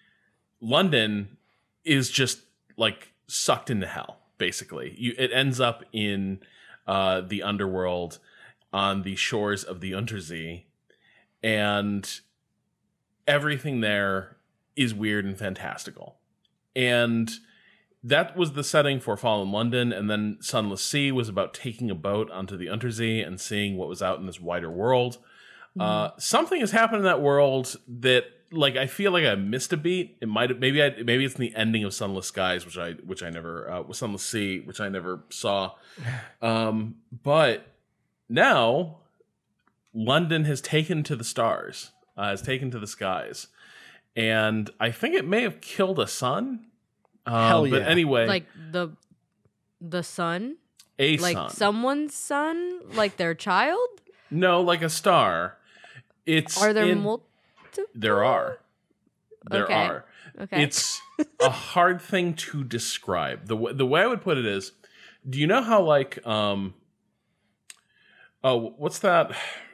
London is just like sucked into hell, basically. You, it ends up in uh, the underworld on the shores of the Untersee, and everything there is weird and fantastical. and that was the setting for Fallen London, and then Sunless Sea was about taking a boat onto the Untersee and seeing what was out in this wider world. Mm. Uh, something has happened in that world that, like, I feel like I missed a beat. It might have, maybe I maybe it's in the ending of Sunless Skies, which I which I never uh, was Sunless Sea, which I never saw. Um, but now London has taken to the stars, uh, has taken to the skies, and I think it may have killed a son. Uh, Hell yeah! But anyway, Like the the son, a like son. someone's son, like their child. No, like a star. It's Are there in, multiple? There are. There Okay. are. Okay. It's a hard thing to describe. The w- the way I would put it is, do you know how like um oh, what's that?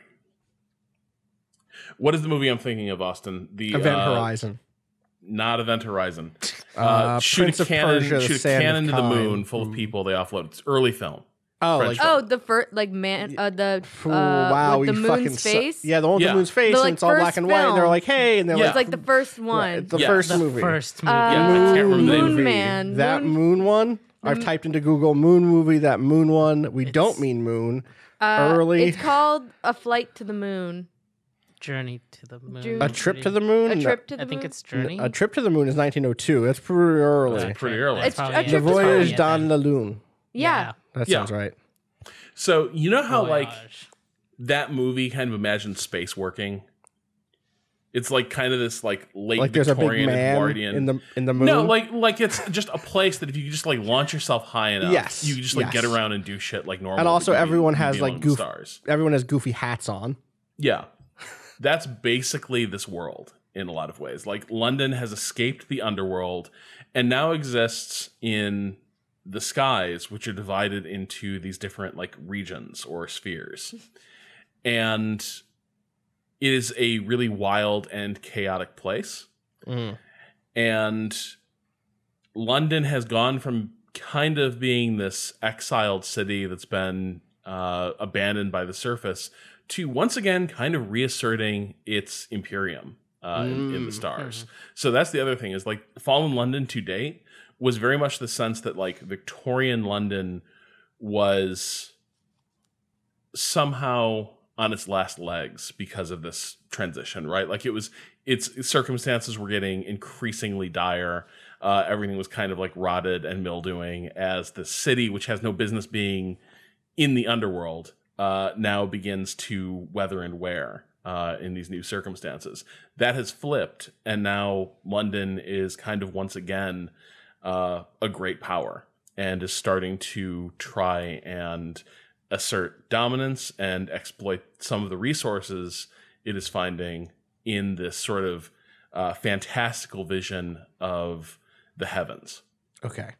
What is the movie I'm thinking of, Austin? The Event uh, Horizon. Not Event Horizon. Uh, Uh, shoot Prince a of cannon, Persia, The shoot a Sand of cannon to the Time. moon full of people they offload. It's early film. Oh, French like Oh, the first, like man, uh, the Ooh, uh, wow, with the you moon's fucking su- face. yeah, the one with Yeah. the moon's face, The, and like, it's all black first and white, and they're film. like, "Hey," and they're Yeah. like, It's like the first one. Right, the Yeah. first The movie, first movie. Uh, Yeah, I can't remember the name of Moon it. Man. that Moon, moon one. I've typed into Google moon movie. That moon one. We don't mean moon. uh, Early. It's called A Flight to the Moon. Journey to the Moon. June- A trip to the moon. A trip to the I think moon. it's Journey. A trip to the moon is nineteen oh two. That's pretty early. That's pretty early. It's probably a it. trip The to the voyage yeah, dans la lune. Yeah. That Yeah. sounds right. So you know how like Voyage. that movie kind of imagines space working. It's like kind of this like late Like there's a big Victorian man Edwardian. in the in the moon. No, like like it's just a place that if you could just like launch yourself high enough, Yes, you could just like yes. get around and do shit like normal. and also You'd be- everyone you'd has be like among the goof. stars. Everyone has goofy hats on. Yeah, that's basically this world in a lot of ways. Like London has escaped the underworld and now exists in the skies, which are divided into these different like regions or spheres, and it is a really wild and chaotic place. Mm. And London has gone from kind of being this exiled city that's been uh, abandoned by the surface to once again kind of reasserting its imperium uh, in, in the stars. So that's the other thing is like Fallen London to date was very much the sense that like Victorian London was somehow on its last legs because of this transition, right? Like it was, its circumstances were getting increasingly dire. Uh, everything was kind of like rotted and mildewing as the city, which has no business being in the underworld, uh, now begins to weather and wear uh, in these new circumstances. That has flipped, and now London is kind of once again uh, a great power and is starting to try and assert dominance and exploit some of the resources it is finding in this sort of uh, fantastical vision of the heavens. Okay.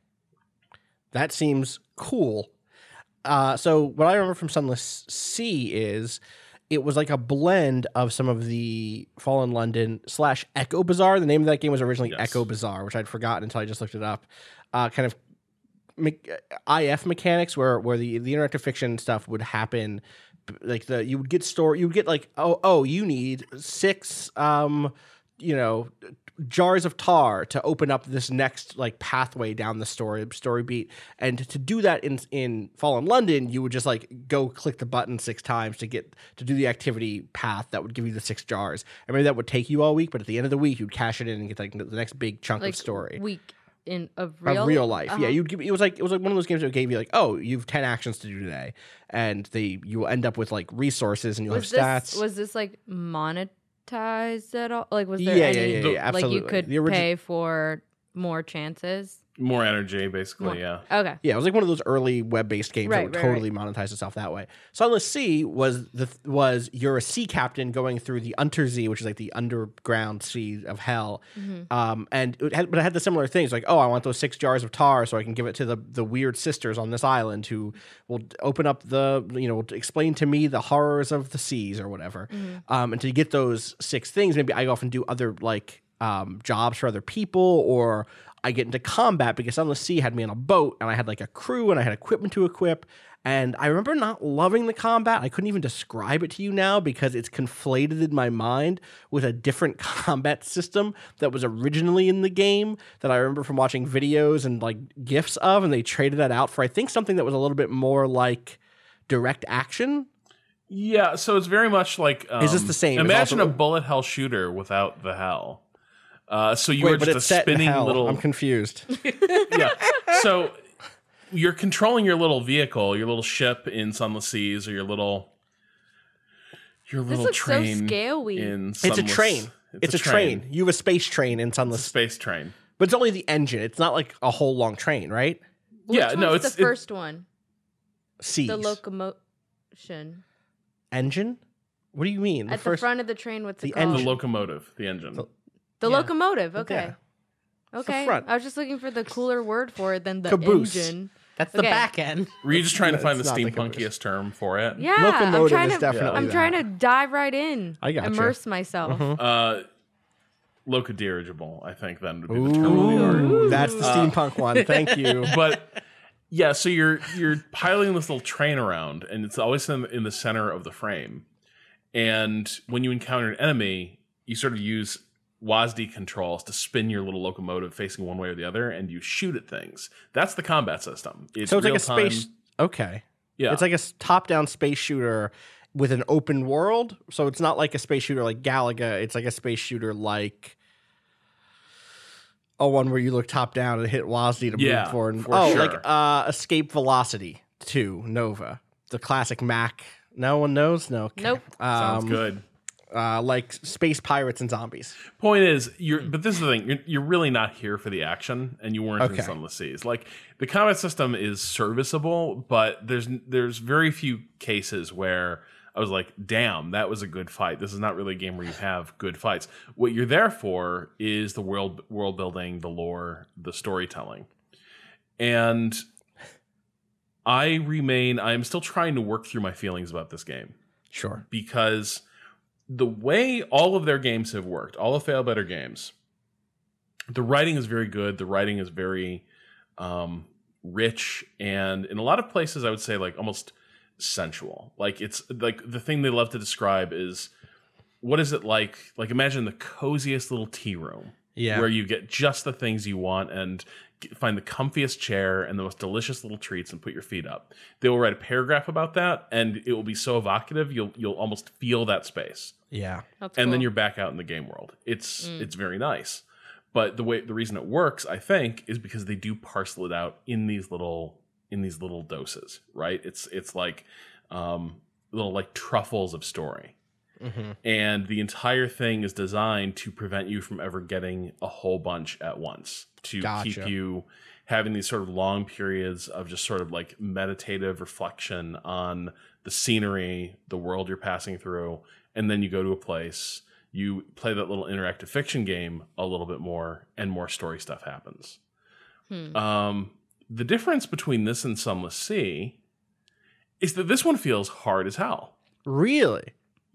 That seems cool. Uh, so what I remember from Sunless Sea is it was like a blend of some of the Fallen London slash Echo Bazaar. The name of that game was originally Yes. Echo Bazaar, which I'd forgotten until I just looked it up. Uh, kind of me- I F mechanics where where the, the interactive fiction stuff would happen. Like the you would get story, you would get like oh oh you need six um you know jars of tar to open up this next like pathway down the story story beat, and to do that in in Fallen London you would just like go click the button six times to get to do the activity path that would give you the six jars, and maybe that would take you all week, but at the end of the week you'd cash it in and get like the next big chunk Like of story. week in of real, Of real life, Uh-huh. yeah. You'd give it was like it was like one of those games that gave you like, oh, you've ten actions to do today, and they you will end up with like resources and you'll Was have this stats. was this like monetized at all? Like was there Yeah, any yeah, yeah, yeah, like you absolutely. could The origi- pay for more chances? More energy, basically, More- yeah. Okay. Yeah, it was like one of those early web-based games that Right, would right, totally monetize itself that way. Sunless Sea was the was you're a sea captain going through the Untersee, which is like the underground sea of hell. Mm-hmm. Um, and it had, but it had the similar things like, oh, I want those six jars of tar so I can give it to the the weird sisters on this island who will open up the you know explain to me the horrors of the seas or whatever. Mm-hmm. Um, and to get those six things, maybe I go off and do other like um, jobs for other people, or I get into combat because Sun the Sea had me on a boat and I had like a crew and I had equipment to equip. And I remember not loving the combat. I couldn't even describe it to you now because it's conflated in my mind with a different combat system that was originally in the game that I remember from watching videos and like GIFs of, and they traded that out for, I think, something that was a little bit more like direct action. Yeah, so it's very much like... Um, Is this the same? Imagine also- a bullet hell shooter without the hell. Uh, so you Wait, were but just a it's set in spinning hell. little... I'm confused. Yeah, so... You're controlling your little vehicle, your little ship in Sunless Seas, or your little your This little looks so train scary. in It's a Sunless- train. It's, a train. You have a space train in It's a Sunless, space train. but it's only the engine. It's not like a whole long train, right? Which Yeah, no, one's it's the it- first one. Seas. The locomotion. Engine? What do you mean? At the front of the train, what's the it called? The engine. locomotive, the engine. The Yeah. locomotive. Okay. Yeah. the Okay. front. I was just looking for the cooler word for it than the Caboose. engine. That's the Okay. back end. Were you just trying to No, find the it's not the caboose. steampunkiest term for it? Yeah. I'm Locomotive trying is to, definitely I'm that. trying to dive right in. I gotcha. Immerse myself. Uh, locodirigible, I think then would be the term of the art. Ooh, that's the steampunk one. Thank you. But yeah, so you're you're piloting this little train around, and it's always in, in the center of the frame. And when you encounter an enemy, you sort of use W A S D controls to spin your little locomotive facing one way or the other, and you shoot at things. That's the combat system. It's So it's like a real-time- space. Okay. Yeah, It's like a s- top-down space shooter with an open world. So it's not like a space shooter like Galaga. It's like a space shooter like a one where you look top down and hit W A S D to Yeah, move forward. for oh, sure. like uh, Escape Velocity two Nova, the classic Mac. No one knows. No. Okay. Nope. sounds Um, good. Uh, like space pirates and zombies. Point is, you're but this is the thing, you're, you're really not here for the action, and you weren't Okay. in Sunless Seas. Like, the combat system is serviceable, but there's there's very few cases where I was like, damn, that was a good fight. This is not really a game where you have good fights. What you're there for is the world world building, the lore, the storytelling. And I remain, I'm still trying to work through my feelings about this game. Sure. Because the way all of their games have worked, all of Fail Better games, the writing is very good. The writing is very um, rich, and in a lot of places, I would say like almost sensual. Like it's like the thing they love to describe is what is it like? Like imagine the coziest little tea room, Yeah. where you get just the things you want and get, find the comfiest chair and the most delicious little treats and put your feet up. They will write a paragraph about that, and it will be so evocative you'll you'll almost feel that space. Yeah. That's And then cool. you're back out in the game world. It's it's very nice. But the way the reason it works, I think, is because they do parcel it out in these little in these little doses, right? It's it's like um, little like truffles of story. Mm-hmm. And the entire thing is designed to prevent you from ever getting a whole bunch at once, to Gotcha. keep you having these sort of long periods of just sort of like meditative reflection on the scenery, the world you're passing through, and then you go to a place, you play that little interactive fiction game a little bit more, and more story stuff happens. Hmm. Um, the difference between this and Sunless Sea is that this one feels hard as hell. Really?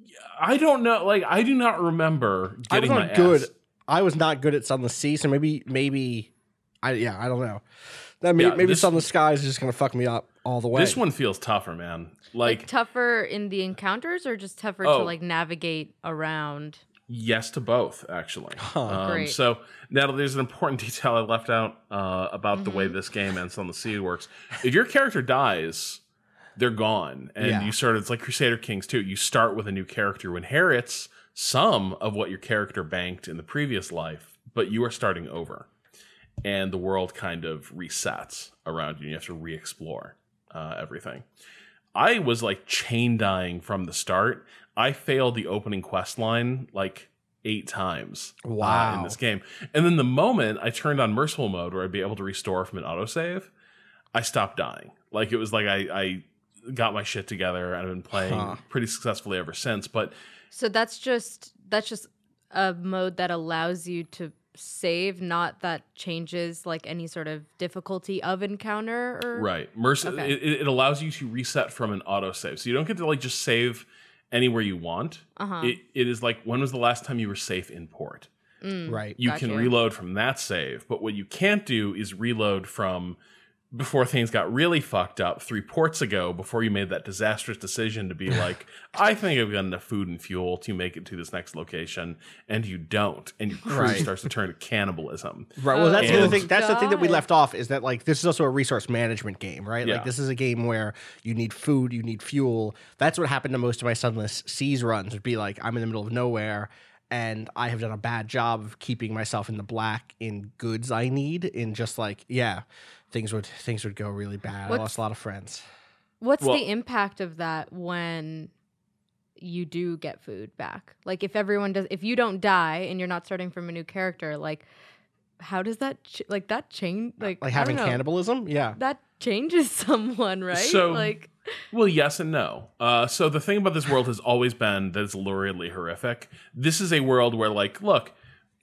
I don't know. Like, I do not remember I was getting my not good. ass. I was not good at Sunless Sea, so maybe, maybe, I yeah, I don't know. That may, Yeah, maybe this- Sunless Skies is just gonna fuck me up all the way. This one feels tougher, man. like, Like, tougher in the encounters or just tougher Oh. to like navigate around? yes to both, actually. Um, Great. so, Natalie, there's an important detail I left out uh, about the way Mm-hmm. this game and Sunless Sea works. If your character dies, they're gone. And Yeah. you sort of, it's like Crusader Kings too. You start with a new character who inherits some of what your character banked in the previous life, but you are starting over. And the world kind of resets around you. And you have to re-explore uh, everything. I was like chain dying from the start. I failed the opening quest line like eight times uh, Wow. in this game. And then the moment I turned on merciful mode where I'd be able to restore from an autosave, I stopped dying. Like it was like I, I got my shit together and I've been playing Huh. pretty successfully ever since. But So that's just that's just a mode that allows you to save, not that changes like any sort of difficulty of encounter. Or... right, Merc- Okay. it, it allows you to reset from an autosave. So you don't get to like just save anywhere you want. Uh-huh. It, it is like, when was the last time you were safe in port? Mm, Right. You gotcha. can reload from that save, but what you can't do is reload from before things got really fucked up three ports ago, before you made that disastrous decision to be like, I think I've got enough food and fuel to make it to this next location, and you don't, and your crew Right. starts to turn to cannibalism. Right. Well, that's the other And- thing. That's the thing that we God. left off is that like this is also a resource management game, right? Yeah. Like this is a game where you need food, you need fuel. That's what happened to most of my Sunless Seas runs. Would be like I'm in the middle of nowhere, and I have done a bad job of keeping myself in the black in goods I need. In just like yeah, things would things would go really bad. I What's- lost a lot of friends. What's Well- the impact of that when you do get food back? Like if everyone does, if you don't die and you're not starting from a new character, like how does that ch- like that change? Like Like I having don't know. cannibalism. Yeah. That changes someone, right? So- like Well, yes and no. Uh, so the thing about this world has always been that it's luridly horrific. This is a world where, like, look,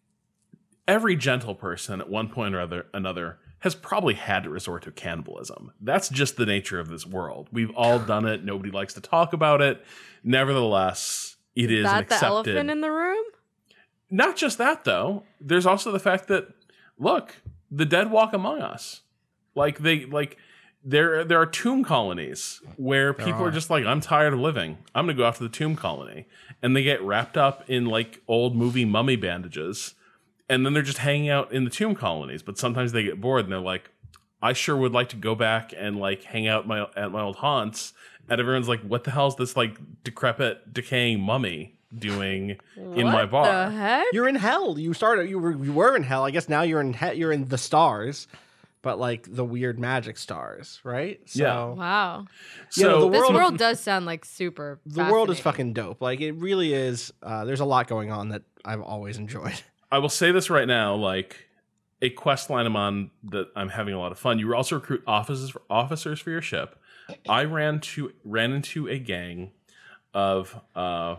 every gentle person at one point or other another has probably had to resort to cannibalism. That's just the nature of this world. We've all done it. Nobody likes to talk about it. Nevertheless, it is an that the accepted. elephant in the room? Not just that, though. There's also the fact that, look, the dead walk among us. Like they like. There, there are tomb colonies where people are. are. just like, I'm tired of living. I'm going to go after the tomb colony. And they get wrapped up in like old movie mummy bandages. And then they're just hanging out in the tomb colonies. But sometimes they get bored and they're like, I sure would like to go back and like hang out my at my old haunts. And everyone's like, what the hell is this like decrepit, decaying mummy doing in my What bar? the heck? You're in hell. You started. You were. You were in hell. I guess now you're in. He- you're in the stars, but like the weird magic stars, right? So, Yeah. Wow. You know, So the This world- world does sound like super The world is fascinating. fucking dope. Like it really is. Uh, there's a lot going on that I've always enjoyed. I will say this right now, like a quest line I'm on that I'm having a lot of fun. You also recruit officers for officers for your ship. I ran to ran into a gang of uh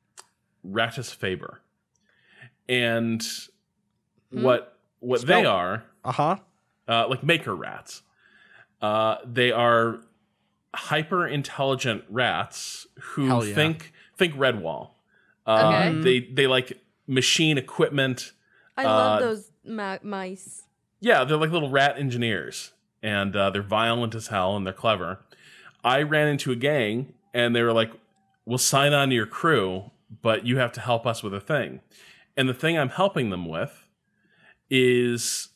Ratus Faber. And what what they Spell- are, Uh huh. uh like maker rats. Uh they are hyper intelligent rats who Hell yeah. think think Redwall. Uh Okay. they they like machine equipment. I love uh, those ma- mice. Yeah, they're like little rat engineers, and uh, they're violent as hell, and they're clever. I ran into a gang, and they were like, we'll sign on to your crew, but you have to help us with a thing. And the thing I'm helping them with is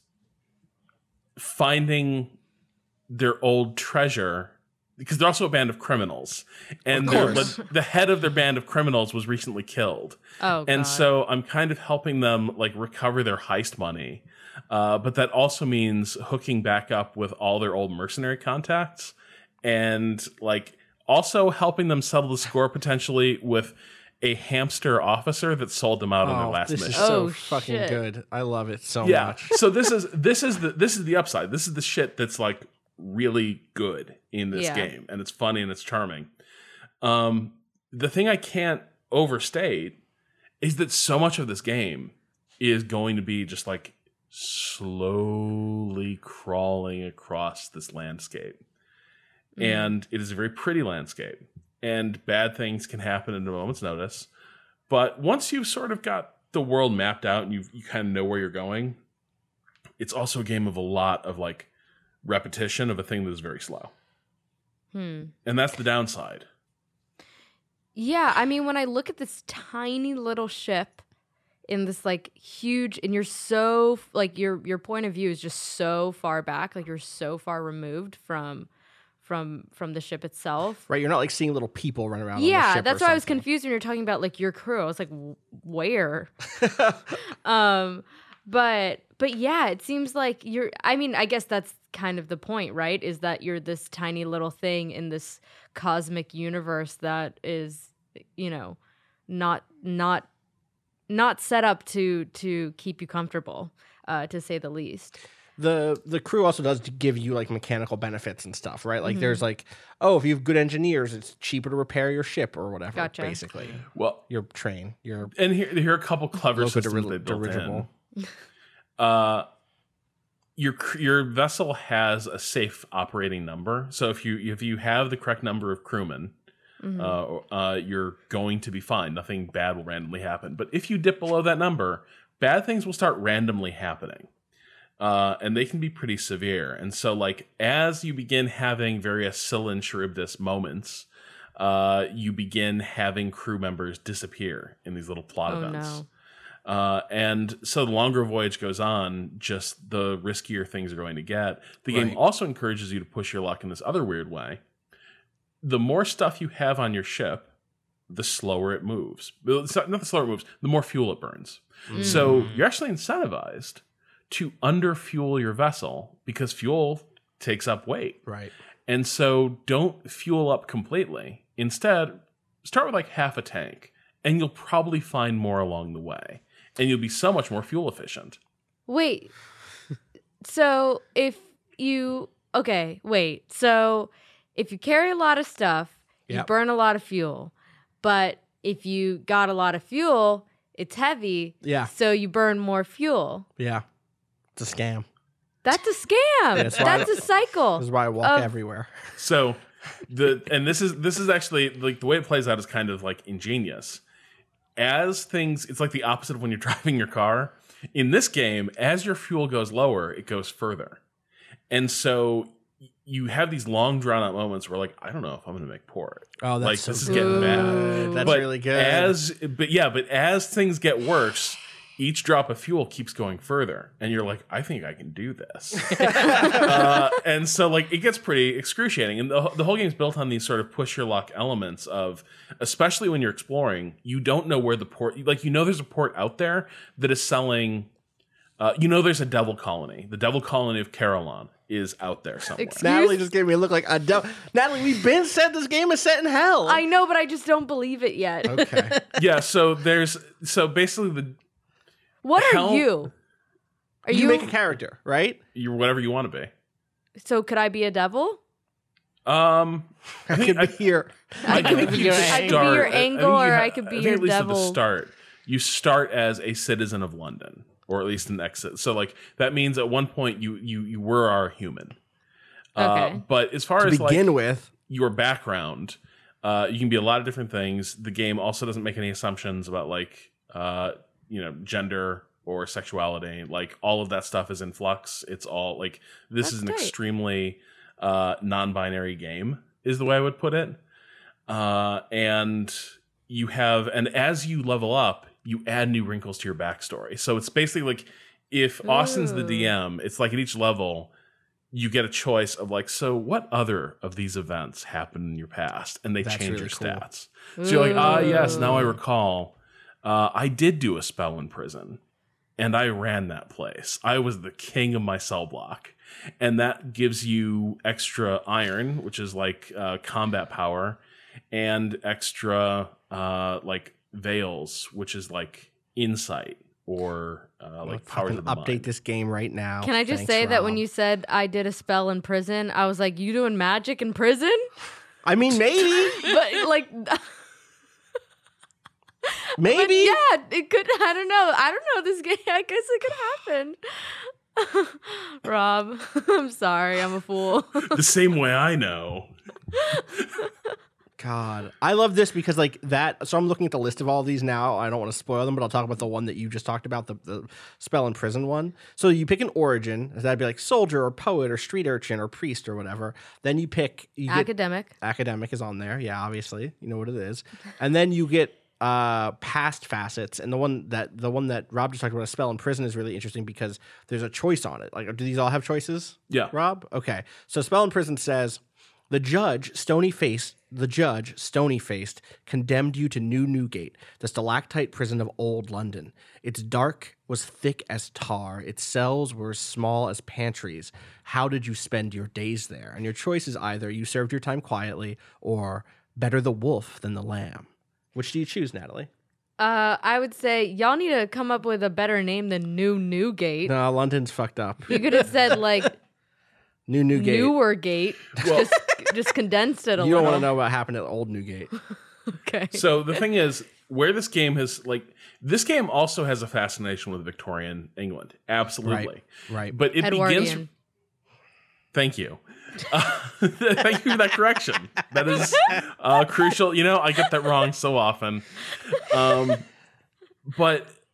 finding their old treasure, because they're also a band of criminals. And Of their- course. the, the head of their band of criminals was recently killed. Oh, And God. so I'm kind of helping them like recover their heist money. Uh, but that also means hooking back up with all their old mercenary contacts and like also helping them settle the score potentially with a hamster officer that sold them out on their Oh, last this mission. is so Oh, fucking shit. good. I love it so yeah. much. So this is this is the this is the upside. This is the shit that's like really good in this Yeah. game, and it's funny and it's charming. Um, the thing I can't overstate is that so much of this game is going to be just like slowly crawling across this landscape. Mm. And it is a very pretty landscape. And bad things can happen at a moment's notice. But once you've sort of got the world mapped out and you you kind of know where you're going, it's also a game of a lot of like repetition of a thing that is very slow. Hmm. And that's the downside. Yeah, I mean, when I look at this tiny little ship in this like huge, and you're so like your your point of view is just so far back, like you're so far removed from from from the ship itself. Right, you're not like seeing little people run around. on the Yeah, ship that's or why I was something. confused when you're talking about like your crew. I was like, "W- where? um, but but yeah, it seems like you're. I mean, I guess that's kind of the point, right? Is that you're this tiny little thing in this cosmic universe that is, you know, not not not set up to to keep you comfortable, uh, to say the least. the the crew also does give you like mechanical benefits and stuff, right? Like Mhm. there's like, oh, if you have good engineers, it's cheaper to repair your ship or whatever. Gotcha. Basically, Well, your train, your and here, here are a couple clever Loco systems diri- they built in. dirigible. Uh, your cr- your vessel has a safe operating number. So if you if you have the correct number of crewmen, Mhm. uh, uh, you're going to be fine. Nothing bad will randomly happen. But if you dip below that number, bad things will start randomly happening. Uh, and they can be pretty severe. And so, like, as you begin having various Scylla Charybdis moments, uh, you begin having crew members disappear in these little plot Oh, events. no. Uh, and so the longer a voyage goes on, just the riskier things are going to get. The Right. game also encourages you to push your luck in this other weird way. The more stuff you have on your ship, the slower it moves. Well, it's not, not the slower it moves, the more fuel it burns. So you're actually incentivized to underfuel your vessel because fuel takes up weight. Right. And so don't fuel up completely. Instead, start with like half a tank, and you'll probably find more along the way. And you'll be so much more fuel efficient. Wait. So if you okay, wait. So if you carry a lot of stuff, you Yep. burn a lot of fuel. But if you got a lot of fuel, it's heavy. Yeah. So you burn more fuel. Yeah. It's a scam. That's a scam. That's why- That's a cycle. This is why I walk of- everywhere. So the and this is this is actually like the way it plays out is kind of like ingenious. As things, it's like the opposite of when you're driving your car. In this game, as your fuel goes lower, it goes further. And so you have these long drawn out moments where like, I don't know if I'm going to make port. Oh, that's like so this is good. getting bad. Ooh. That's But really good. As but yeah, but as things get worse, each drop of fuel keeps going further, and you're like, I think I can do this. uh, and so like it gets pretty excruciating, and the the whole game's built on these sort of push your luck elements of, especially when you're exploring, you don't know where the port, like you know there's a port out there that is selling. Uh, you know there's a devil colony. The devil colony of Carolon is out there somewhere. Excuse- Natalie just gave me a look like a devil. Natalie, we've been said this game is set in hell. I know, but I just don't believe it yet. Okay. Yeah, so there's so basically the What are Hell- you? Are you, you, make a character, right? you're whatever you want to be. so could I be a devil? Um, I could be here. I could think be you your, start- I could be your I- I think angle, you or ha- I could be I think your at least devil. At the start, you start as a citizen of London, or at least an exit. So, like that means at one point you you you were our human. Uh, Okay. but as far To as begin like with, your background, uh, you can be a lot of different things. The game also doesn't make any assumptions about like uh, you know gender or sexuality. Like all of that stuff is in flux. It's all like this That's is an tight. extremely uh, non-binary game, is the way I would put it. Uh, and you have, and as you level up, you add new wrinkles to your backstory. So it's basically like if Austin's the D M, it's like at each level you get a choice of like, so what other of these events happened in your past? And they That's change really your cool. stats. So you're like, ah, yes, now I Ooh. recall. Uh, I did do a spell in prison, and I ran that place. I was the king of my cell block. And that gives you extra iron, which is like uh, combat power, and extra uh, like veils, which is like insight or uh, like let's powers fucking of the update mind. this game right now. Can I just Thanks, say that when Rob. you said I did a spell in prison, I was like, you doing magic in prison? I mean, maybe, But like, but maybe. yeah, it could. I don't know. I don't know this game. I guess it could happen. Rob, I'm sorry. I'm a fool. The same way I know. God, I love this because like that. So I'm looking at the list of all these now. I don't want to spoil them, but I'll talk about the one that you just talked about, the, the spell in prison one. So you pick an origin. That'd be like soldier or poet or street urchin or priest or whatever. Then you pick you get, Academic. academic is on there. Yeah, obviously you know what it is. And then you get uh past facets, and the one that the one that Rob just talked about, a spell in prison, is really interesting because there's a choice on it. Like, do these all have choices? Yeah. Rob? Okay. So spell in prison says the judge, stony faced, the judge, stony faced, condemned you to New Newgate, the stalactite prison of old London. Its dark was thick as tar. Its cells were as small as pantries. How did you spend your days there? And your choice is either you served your time quietly or better the wolf than the lamb. Which do you choose, Natalie? Uh, I would say y'all need to come up with a better name than New Newgate. No, London's fucked up. You could have said like New Newgate. Newer Gate. just just condensed it a You don't little. want to know what happened at Old Newgate. Okay. So the thing is, where this game has like this game also has a fascination with Victorian England, absolutely, Right, right. But it Edwardian. begins. Thank you, uh, thank you for that correction. That is uh, crucial. You know, I get that wrong so often. Um, but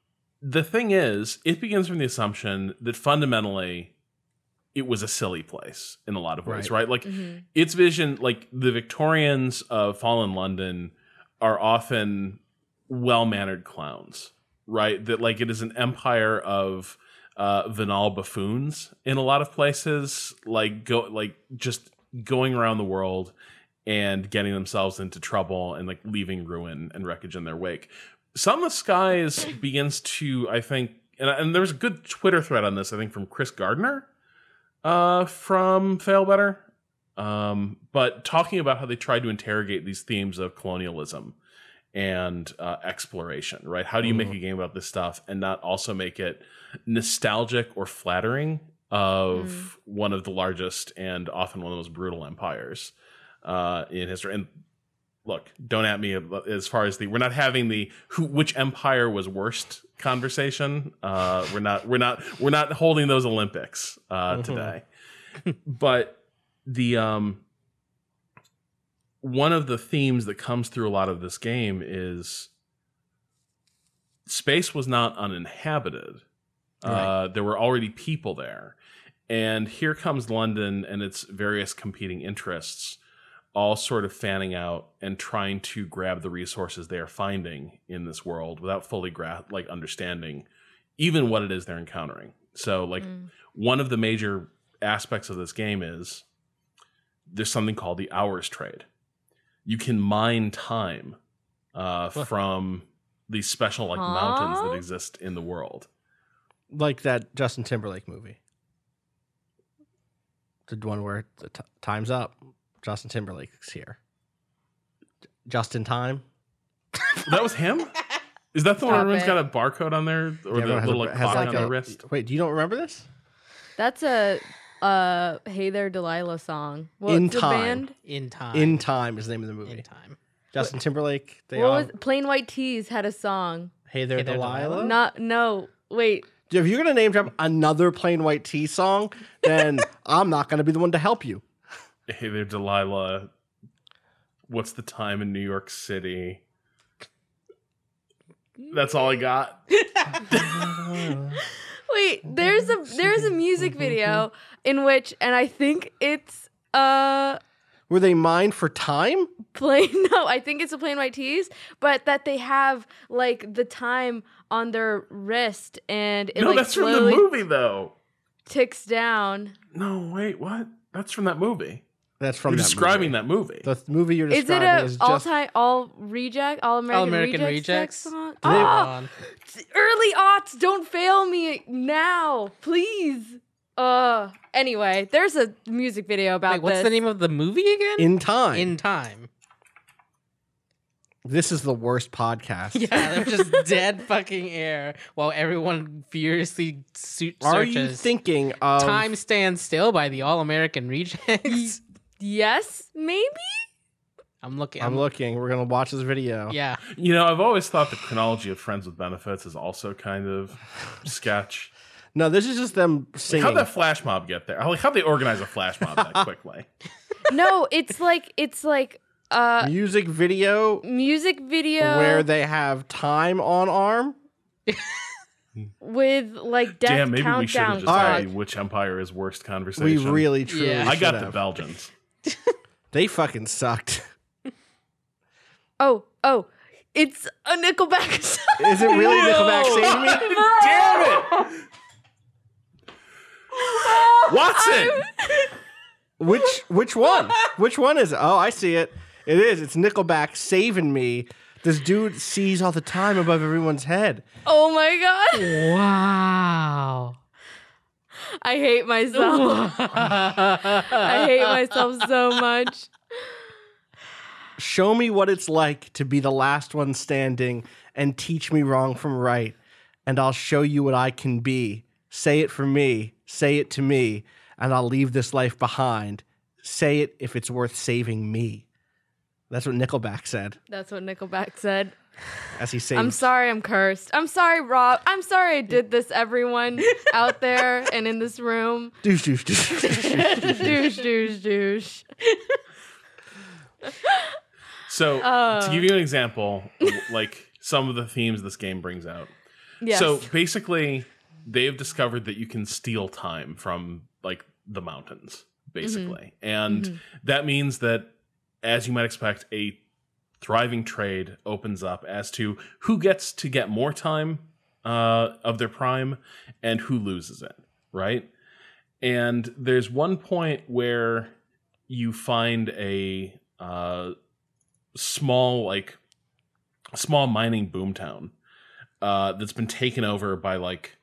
the thing is, it begins from the assumption that fundamentally it was a silly place in a lot of ways, right? right? Like mm-hmm. its vision, like the Victorians of fallen London are often well-mannered clowns, right? That like it is an empire of uh, venal buffoons in a lot of places, like go like just going around the world and getting themselves into trouble and like leaving ruin and wreckage in their wake. Some of the Skies begins to, I think, and, and there was a good Twitter thread on this, I think, from Chris Gardner uh, from Fail Better, um, but talking about how they tried to interrogate these themes of colonialism and uh, exploration, right? How do you mm-hmm. make a game about this stuff and not also make it nostalgic or flattering of mm. one of the largest and often one of the most brutal empires uh, in history? And look, don't at me as far as the we're not having the who which empire was worst conversation. Uh, we're not we're not we're not holding those Olympics uh, mm-hmm. today. But the um, one of the themes that comes through a lot of this game is space was not uninhabited. Right. Uh, there were already people there. And here comes London and its various competing interests all sort of fanning out and trying to grab the resources they are finding in this world without fully gra- like understanding even what it is they're encountering. So like mm. one of the major aspects of this game is there's something called the hours trade. You can mine time uh, from these special like Aww. mountains that exist in the world. Like that Justin Timberlake movie. The one where the t- time's up. Justin Timberlake's here. Just in time. That was him? Is that the one where everyone's got a barcode on there? Or yeah, the little a, like, clock like on a, their wrist? Wait, do you don't remember this? That's a uh, Hey There Delilah song. What's In the Time. band? In Time. In Time is the name of the movie. In Time. Justin Timberlake. They what all... was Plain White Tees had a song. Hey There, Hey There Delilah? Delilah? Not no. Wait. If you're going to name drop another Plain White Tee song, then I'm not going to be the one to help you. Hey There, Delilah. What's the time in New York City? That's all I got. Wait, there's a there's a music video in which, and I think it's uh were they mined for time? Plain no, I think it's a Plain White Tees, but that they have like the time on their wrist and it no, like that's from the movie though. Ticks down. No, wait, what? That's from that movie. That's from you're that describing movie. that movie. The th- movie you're is describing it a is all just... time all reject all American, all American rejects, rejects song? They- Oh, early aughts, don't fail me now, please. Uh, anyway, there's a music video about Wait, what's this. the name of the movie again? In Time. In Time. This is the worst podcast. Yeah, they're just dead fucking air while everyone furiously su- searches. Are you thinking of... Time Stands Still by the All American Rejects? Yes, maybe? I'm looking. I'm, I'm looking. We're going to watch this video. Yeah. You know, I've always thought the chronology of Friends with Benefits is also kind of sketch. No, this is just them singing. How'd that flash mob get there? Like, how'd they organize a flash mob that quickly? No, it's like, it's like... Uh, music video music video where they have time on arm with like death Damn, maybe countdown. we should have just clock. had which empire is worst conversation. we really truly Yeah. I got have. the Belgians. They fucking sucked. Oh, oh, it's a Nickelback song. Is it really Nickelback Save Me? Damn it! Watson! Which which one? Which one is it? Oh, I see it. It is. It's Nickelback Saving Me. This dude sees all the time above everyone's head. Oh my god. Wow. I hate myself. I hate myself so much. Show me what it's like to be the last one standing and teach me wrong from right, and I'll show you what I can be. Say it for me. Say it to me, and I'll leave this life behind. Say it if it's worth saving me. That's what Nickelback said That's what Nickelback said. as he saved. I'm sorry I'm cursed. I'm sorry, Rob. I'm sorry I did this, everyone out there and in this room. Douche, douche, douche, douche, douche. Douche, douche, douche. So, Uh. to give you an example, of, like some of the themes this game brings out, Yes. So basically, they've discovered that you can steal time from like the mountains, basically. Mm-hmm. And mm-hmm. that means that, as you might expect, a thriving trade opens up as to who gets to get more time uh, of their prime and who loses it, right? And there's one point where you find a uh, small, like, small mining boomtown uh, that's been taken over by, like,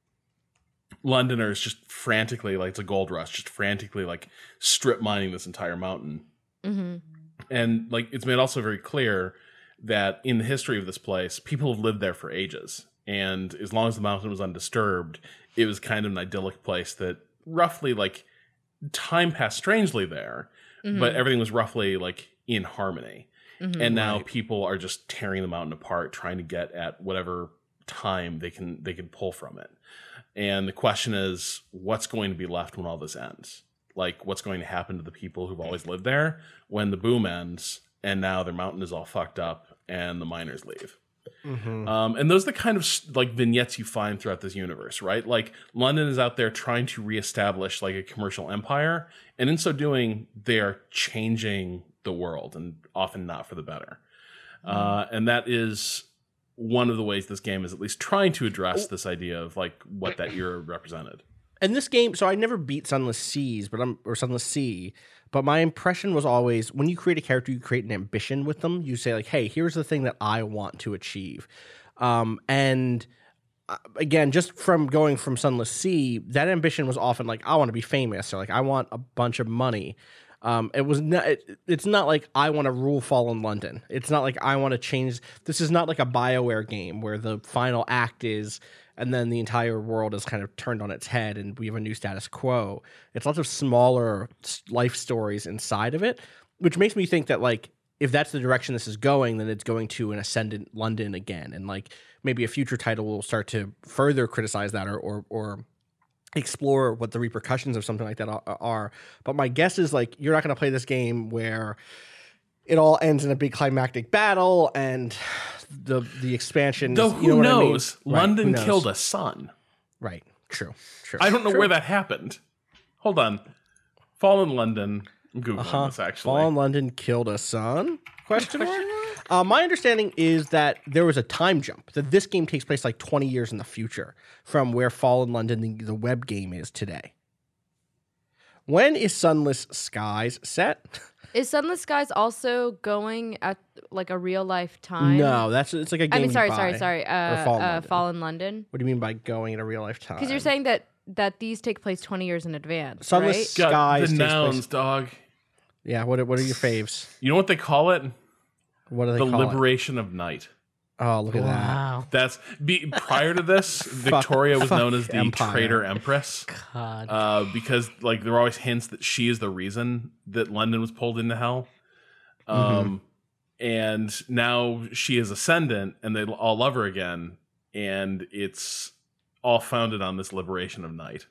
Londoners just frantically, like, it's a gold rush, just frantically, like, strip mining this entire mountain. Mm-hmm. And, like, it's made also very clear that in the history of this place, people have lived there for ages. And as long as the mountain was undisturbed, it was kind of an idyllic place that roughly, like, time passed strangely there, mm-hmm. but everything was roughly, like, in harmony. Mm-hmm, and now right. people are just tearing the mountain apart, trying to get at whatever time they can they can pull from it. And the question is, what's going to be left when all this ends? Like, what's going to happen to the people who've always lived there when the boom ends and now their mountain is all fucked up and the miners leave? Mm-hmm. Um, and those are the kind of like vignettes you find throughout this universe, right? Like, London is out there trying to reestablish like a commercial empire, and in so doing, they are changing the world, and often not for the better. Mm-hmm. Uh, and that is one of the ways this game is at least trying to address this idea of like what that era represented. And this game, so I never beat Sunless Seas, but I'm or Sunless Sea, but my impression was always when you create a character, you create an ambition with them. You say like, "Hey, here's the thing that I want to achieve," um, and uh, again, just from going from Sunless Sea, that ambition was often like, "I want to be famous," or like, "I want a bunch of money." Um, it was not. It, it's not like I want to rule Fallen London. It's not like I want to change. This is not like a BioWare game where the final act is, and then the entire world is kind of turned on its head, and we have a new status quo. It's lots of smaller life stories inside of it, which makes me think that like if that's the direction this is going, then it's going to an ascendant London again, and like maybe a future title will start to further criticize that or or. or explore what the repercussions of something like that are. But my guess is like you're not going to play this game where it all ends in a big climactic battle and the the expansion. Though who you know knows? I mean? Right, London who knows? killed a son. Right. True. True. I don't know True. where that happened. Hold on. Fallen London. I'm Googling uh-huh. this actually. Fallen London killed a son? Question mark? Uh, my understanding is that there was a time jump, that this game takes place like twenty years in the future from where Fallen London, the, the web game, is today. When is Sunless Skies set? Is Sunless Skies also going at like a real life time? No, that's it's like a game. I mean, sorry, you sorry, buy. sorry. Uh, Fallen, uh, London. Fallen London. What do you mean by going at a real life time? Because you're saying that that these take place twenty years in advance, Sunless right? Skies Got the takes nouns, place- dog. Yeah, what are, what are your faves? You know what they call it? What do they the call liberation of night. it? Oh, look at Wow. That's be prior to this, Victoria was fuck known as the Empire. traitor empress. God. Uh, because like there were always hints that she is the reason that London was pulled into hell. Um, Mm-hmm. and now she is ascendant, and they all love her again, and it's all founded on this liberation of night.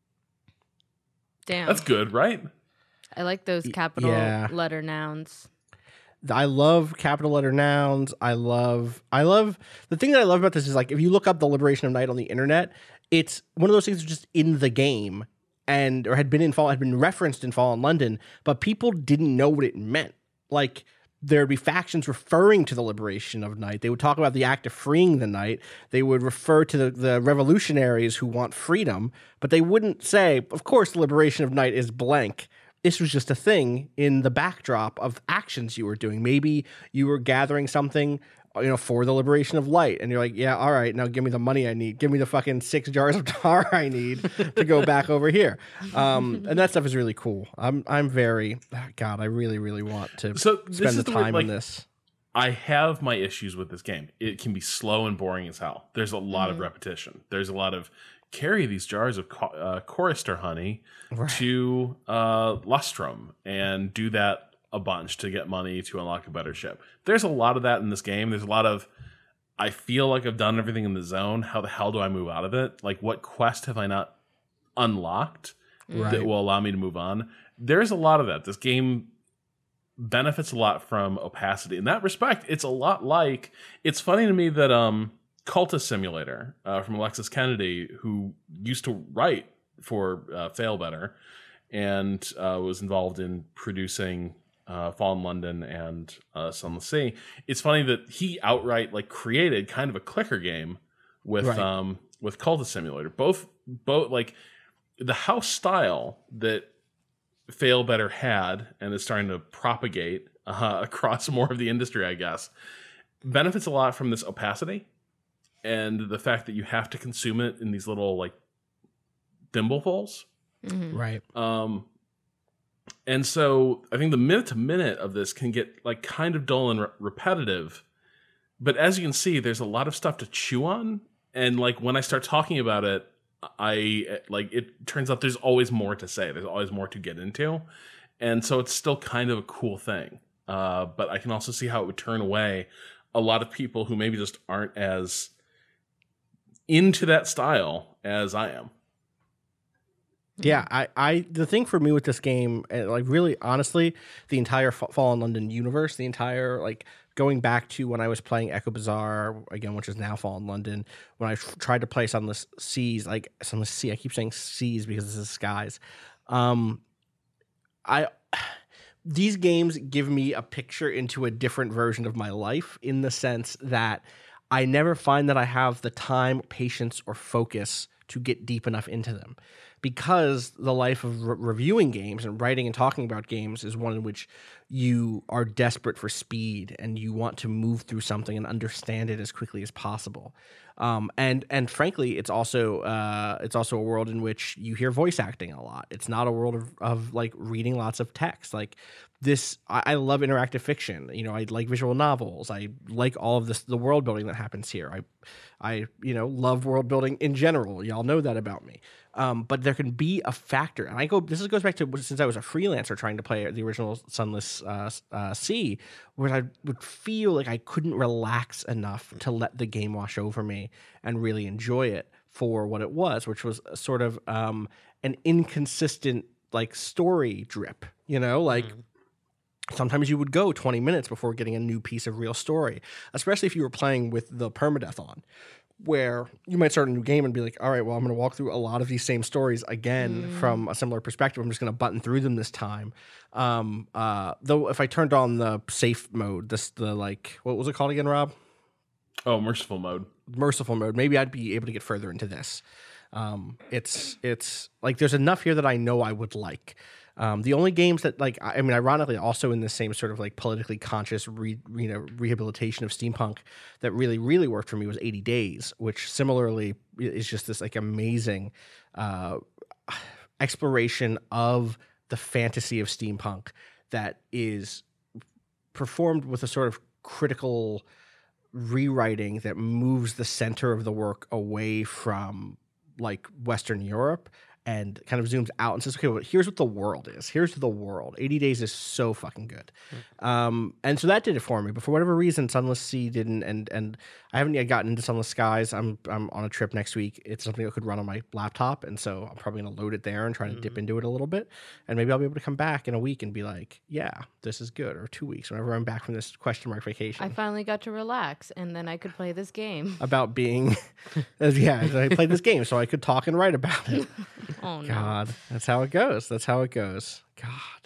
Damn. That's good, right? I like those capital yeah. letter nouns. I love capital letter nouns. I love, I love, the thing that I love about this is like, if you look up the Liberation of Night on the internet, it's one of those things that's just in the game and, or had been in Fall, had been referenced in Fallen London, but people didn't know what it meant. Like, there'd be factions referring to the Liberation of Night. They would talk about the act of freeing the night. They would refer to the, the revolutionaries who want freedom, but they wouldn't say, of course, the Liberation of Night is blank. This was just a thing in the backdrop of actions you were doing. Maybe you were gathering something, you know, for the liberation of light. And you're like, yeah, all right, now give me the money I need. Give me the fucking six jars of tar I need to go back over here. Um, and that stuff is really cool. I'm I'm very, God, I really, really want to So this spend is the the time way- on like- this. I have my issues with this game. It can be slow and boring as hell. There's a lot of repetition. There's a lot of carry these jars of co- uh, chorister honey Right. to uh, Lustrum and do that a bunch to get money to unlock a better ship. There's a lot of that in this game. There's a lot of, I feel like I've done everything in the zone. How the hell do I move out of it? Like, what quest have I not unlocked Right. that will allow me to move on? There's a lot of that. This game benefits a lot from opacity. In that respect, it's a lot like, it's funny to me that um Cultist Simulator uh, from Alexis Kennedy, who used to write for uh, Fail Better and uh, was involved in producing uh, Fallen London and uh, Sunless Sea. It's funny that he outright like created kind of a clicker game with Right. um, with Cultist Simulator. Both both like the house style that Fail Better had and is starting to propagate uh, across more of the industry, I guess, benefits a lot from this opacity and the fact that you have to consume it in these little like thimblefuls. Mhm. Right. Um, and so I think the minute to minute of this can get like kind of dull and re- repetitive. But as you can see, there's a lot of stuff to chew on. And like when I start talking about it, I like it turns out there's always more to say. There's always more to get into. And so it's still kind of a cool thing. Uh, but I can also see how it would turn away a lot of people who maybe just aren't as into that style as I am. Yeah, I, I, the thing for me with this game, and like really honestly, the entire Fa- Fallen London universe, the entire like going back to when I was playing Echo Bazaar again, which is now Fallen London, when I f- tried to play Sunless Seas, like Sunless Sea, I keep saying seas because this is skies. Um, I, these games give me a picture into a different version of my life in the sense that I never find that I have the time, patience, or focus to get deep enough into them. Because the life of re- reviewing games and writing and talking about games is one in which you are desperate for speed and you want to move through something and understand it as quickly as possible. Um, and and frankly, it's also uh, it's also a world in which you hear voice acting a lot. It's not a world of, of like reading lots of text. Like this, I, I love interactive fiction. You know, I like visual novels. I like all of this, the world building that happens here. I, I you know, love world building in general. Y'all know that about me. Um, but there can be a factor, and I go. This is, goes back to since I was a freelancer trying to play the original Sunless uh, uh, Sea, where I would feel like I couldn't relax enough to let the game wash over me and really enjoy it for what it was, which was a sort of um, an inconsistent like story drip. You know, like. Mm. Sometimes you would go twenty minutes before getting a new piece of real story, especially if you were playing with the permadeath on, where you might start a new game and be like, all right, well, I'm going to walk through a lot of these same stories again mm. from a similar perspective. I'm just going to button through them this time. Um, uh, though if I turned on the safe mode, this the like, what was it called again, Rob? Oh, merciful mode. Merciful mode. Maybe I'd be able to get further into this. Um, it's it's like there's enough here that I know I would like. Um, the only games that, like, I mean, ironically, also in the same sort of like politically conscious, re, you know, rehabilitation of steampunk that really, really worked for me was eighty days, which similarly is just this like amazing uh, exploration of the fantasy of steampunk that is performed with a sort of critical rewriting that moves the center of the work away from like Western Europe and kind of zooms out and says, okay, well, here's what the world is. Here's the world. eighty days is so fucking good. Mm. Um, and so that did it for me. But for whatever reason, Sunless Sea didn't. And and I haven't yet gotten into Sunless Skies. I'm I'm on a trip next week. It's something that could run on my laptop. And so I'm probably going to load it there and try to mm. dip into it a little bit. And maybe I'll be able to come back in a week and be like, yeah, this is good. Or two weeks, whenever I'm back from this question mark vacation. I finally got to relax. And then I could play this game. About being, yeah, I played this game so I could talk and write about it. Oh, no. God, that's how it goes. That's how it goes. God.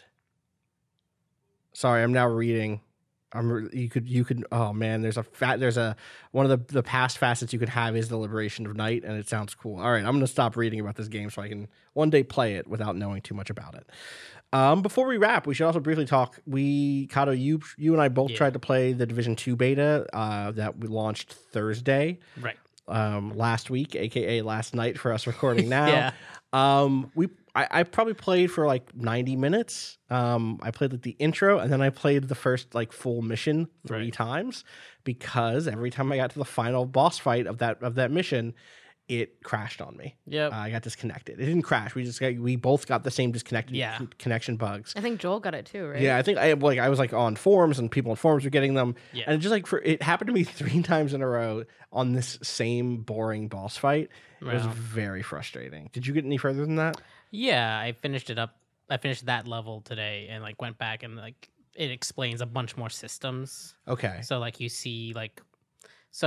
Sorry, I'm now reading. I'm. You could. You could. Oh man, there's a fat. There's a one of the the past facets you could have is the liberation of night, and it sounds cool. All right, I'm gonna stop reading about this game so I can one day play it without knowing too much about it. Um, before we wrap, we should also briefly talk. We, Kato, you you and I both yeah. tried to play the Division two beta uh, that we launched Thursday. Right. Um, last week, aka last night for us recording now. yeah. Um, we I, I probably played for like ninety minutes. Um, I played like the intro and then I played the first like full mission three right. times because every time I got to the final boss fight of that of that mission, it crashed on me. Yep. Uh, I got disconnected. It didn't crash. We just got, we both got the same disconnected yeah. connection bugs. I think Joel got it too, right? Yeah, I think I like I was like on forums and people on forums were getting them. Yeah. And it just like for it happened to me three times in a row on this same boring boss fight. It wow. was very frustrating. Did you get any further than that? Yeah, I finished it up. I finished that level today and like went back and like it explains a bunch more systems. Okay. So like you see like so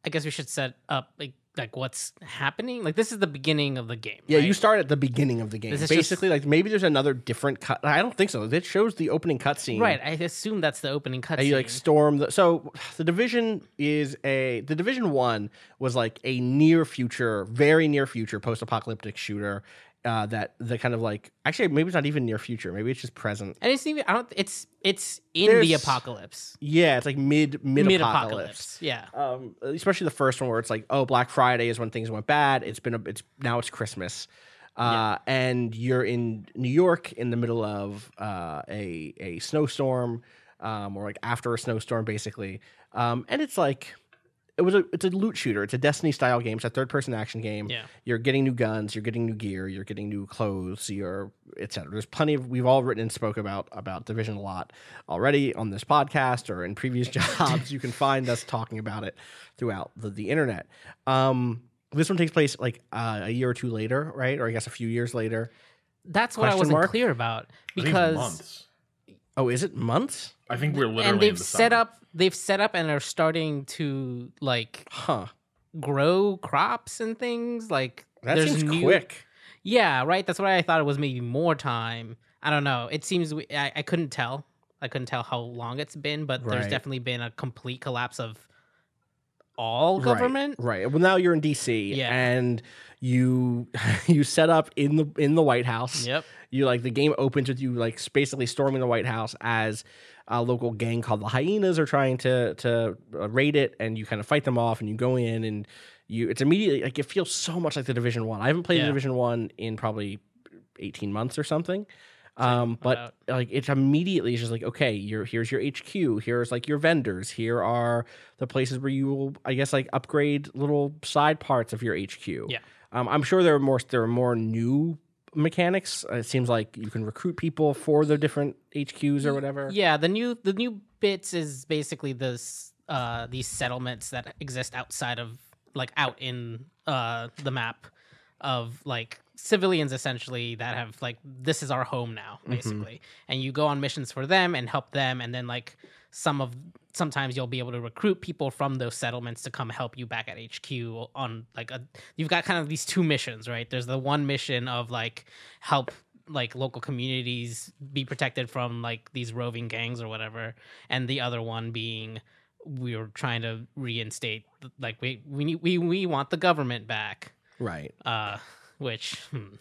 I guess we should set up like like what's happening. Like this is the beginning of the game. Yeah, right? you start at the beginning of the game. This is Basically, just- like maybe there's another different cut. I don't think so. It shows the opening cutscene. Right. I assume that's the opening cutscene. And you like storm the. So the Division is a the Division One was like a near future, very near future post apocalyptic shooter. Uh, that the kind of like actually maybe it's not even near future. Maybe it's just present. And it's even I don't. It's it's in the There's- apocalypse. Yeah, it's like mid mid Mid apocalypse. apocalypse. Yeah. Um, especially the first one where it's like, oh, Black Friday is when things went bad. It's been a, it's now it's Christmas, uh, and you're in New York in the middle of uh, a a snowstorm, um, or like after a snowstorm, basically. Um, and it's like it was a it's a loot shooter. It's a Destiny style game. It's a third person action game. Yeah. You're getting new guns. You're getting new gear. You're getting new clothes. You're et cetera. There's plenty of we've all written and spoke about about Division a lot already on this podcast or in previous jobs. You can find us talking about it throughout the, the internet. Um, this one takes place like uh, a year or two later, right? Or I guess a few years later. That's what I Question wasn't mark? clear about I think it's because months. Oh, is it months? I think we're literally and in they've the set summer. up they've set up and are starting to like Huh. grow crops and things like That there's seems new, quick. Yeah, right. That's why I thought it was maybe more time. I don't know. It seems we, I, I couldn't tell. I couldn't tell how long it's been, but there's Right. definitely been a complete collapse of all government. Right, right. Well, now you're in D C Yeah. and you you set up in the in the White House. Yep. You like the game opens with you like basically storming the White House as a local gang called the Hyenas are trying to to uh, raid it, and you kind of fight them off, and you go in and you it's immediately like it feels so much like the Division One. I haven't played Yeah. the Division One in probably eighteen months or something. Um, but about. like it's immediately it's just like okay, you're here's your H Q, here's like your vendors, here are the places where you will I guess like upgrade little side parts of your H Q. Yeah. Um, I'm sure there are more there are more new mechanics. Uh, It seems like you can recruit people for the different H Qs or whatever. Yeah, the new the new bits is basically this uh these settlements that exist outside of like out in uh the map of like civilians essentially that have like this is our home now basically. And you go on missions for them and help them, and then like some of sometimes you'll be able to recruit people from those settlements to come help you back at H Q on like a you've got kind of these two missions, right? There's the one mission of like help like local communities be protected from like these roving gangs or whatever, and the other one being we were trying to reinstate like we we need- we we want the government back. Right. Uh which hmm.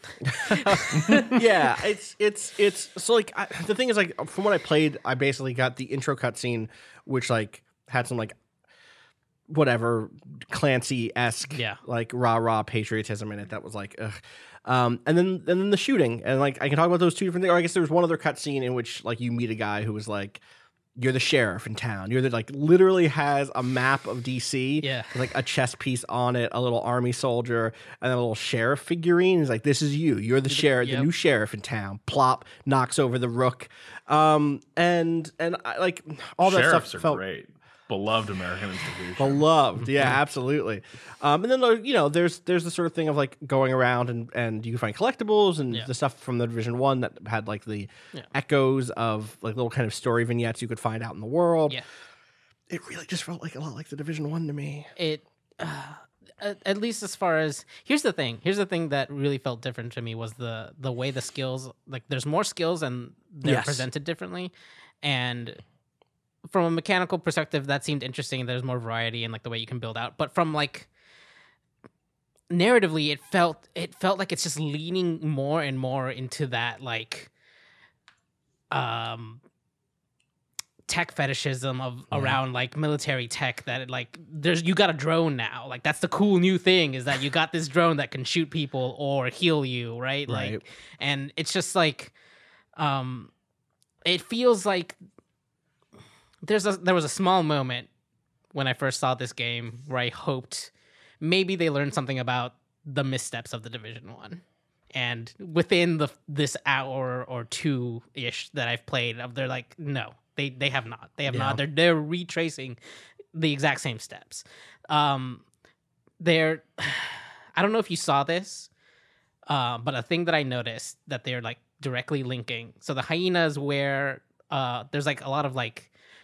Yeah, it's it's it's so like I, the thing is like from what I played, I basically got the intro cutscene, which like had some like whatever Clancy esque, Yeah. like rah rah patriotism in it. That was like, ugh. Um, and then and then the shooting, and like I can talk about those two different things. Or I guess there was one other cutscene in which like you meet a guy who was like, you're the sheriff in town. You're the like literally has a map of D C, Yeah. with, like a chess piece on it, a little army soldier, and then a little sheriff figurine. He's like, this is you. You're the sheriff, yep. the new sheriff in town. Plop knocks over the rook, um, and and I, like all that Sheriffs stuff are felt great. Beloved American institution. beloved. Yeah, absolutely. Um, and then there- you know, there's there's the sort of thing of like going around and and you can find collectibles and Yeah. the stuff from the Division One that had like the Yeah. echoes of like little kind of story vignettes you could find out in the world. Yeah. It really just felt like a lot like the Division One to me. it uh, at, at least as far as here's the thing here's the thing that really felt different to me was the the way the skills like there's more skills and they're Yes. presented differently, and from a mechanical perspective that seemed interesting. There's more variety in like the way you can build out, but from like narratively it felt it felt like it's just leaning more and more into that like um tech fetishism of around like military tech that it, like there's you got a drone now, like that's the cool new thing is that you got this drone that can shoot people or heal you, right? Right. Like, and it's just like um it feels like there's a there was a small moment when I first saw this game where I hoped maybe they learned something about the missteps of the Division One. And within the this hour or two ish that I've played, of they're like, no, they they have not. They have Yeah. not. They're they're retracing the exact same steps. Um, they're I don't know if you saw this, uh, but a thing that I noticed that they're like directly linking. So the hyenas where uh, there's like a lot of like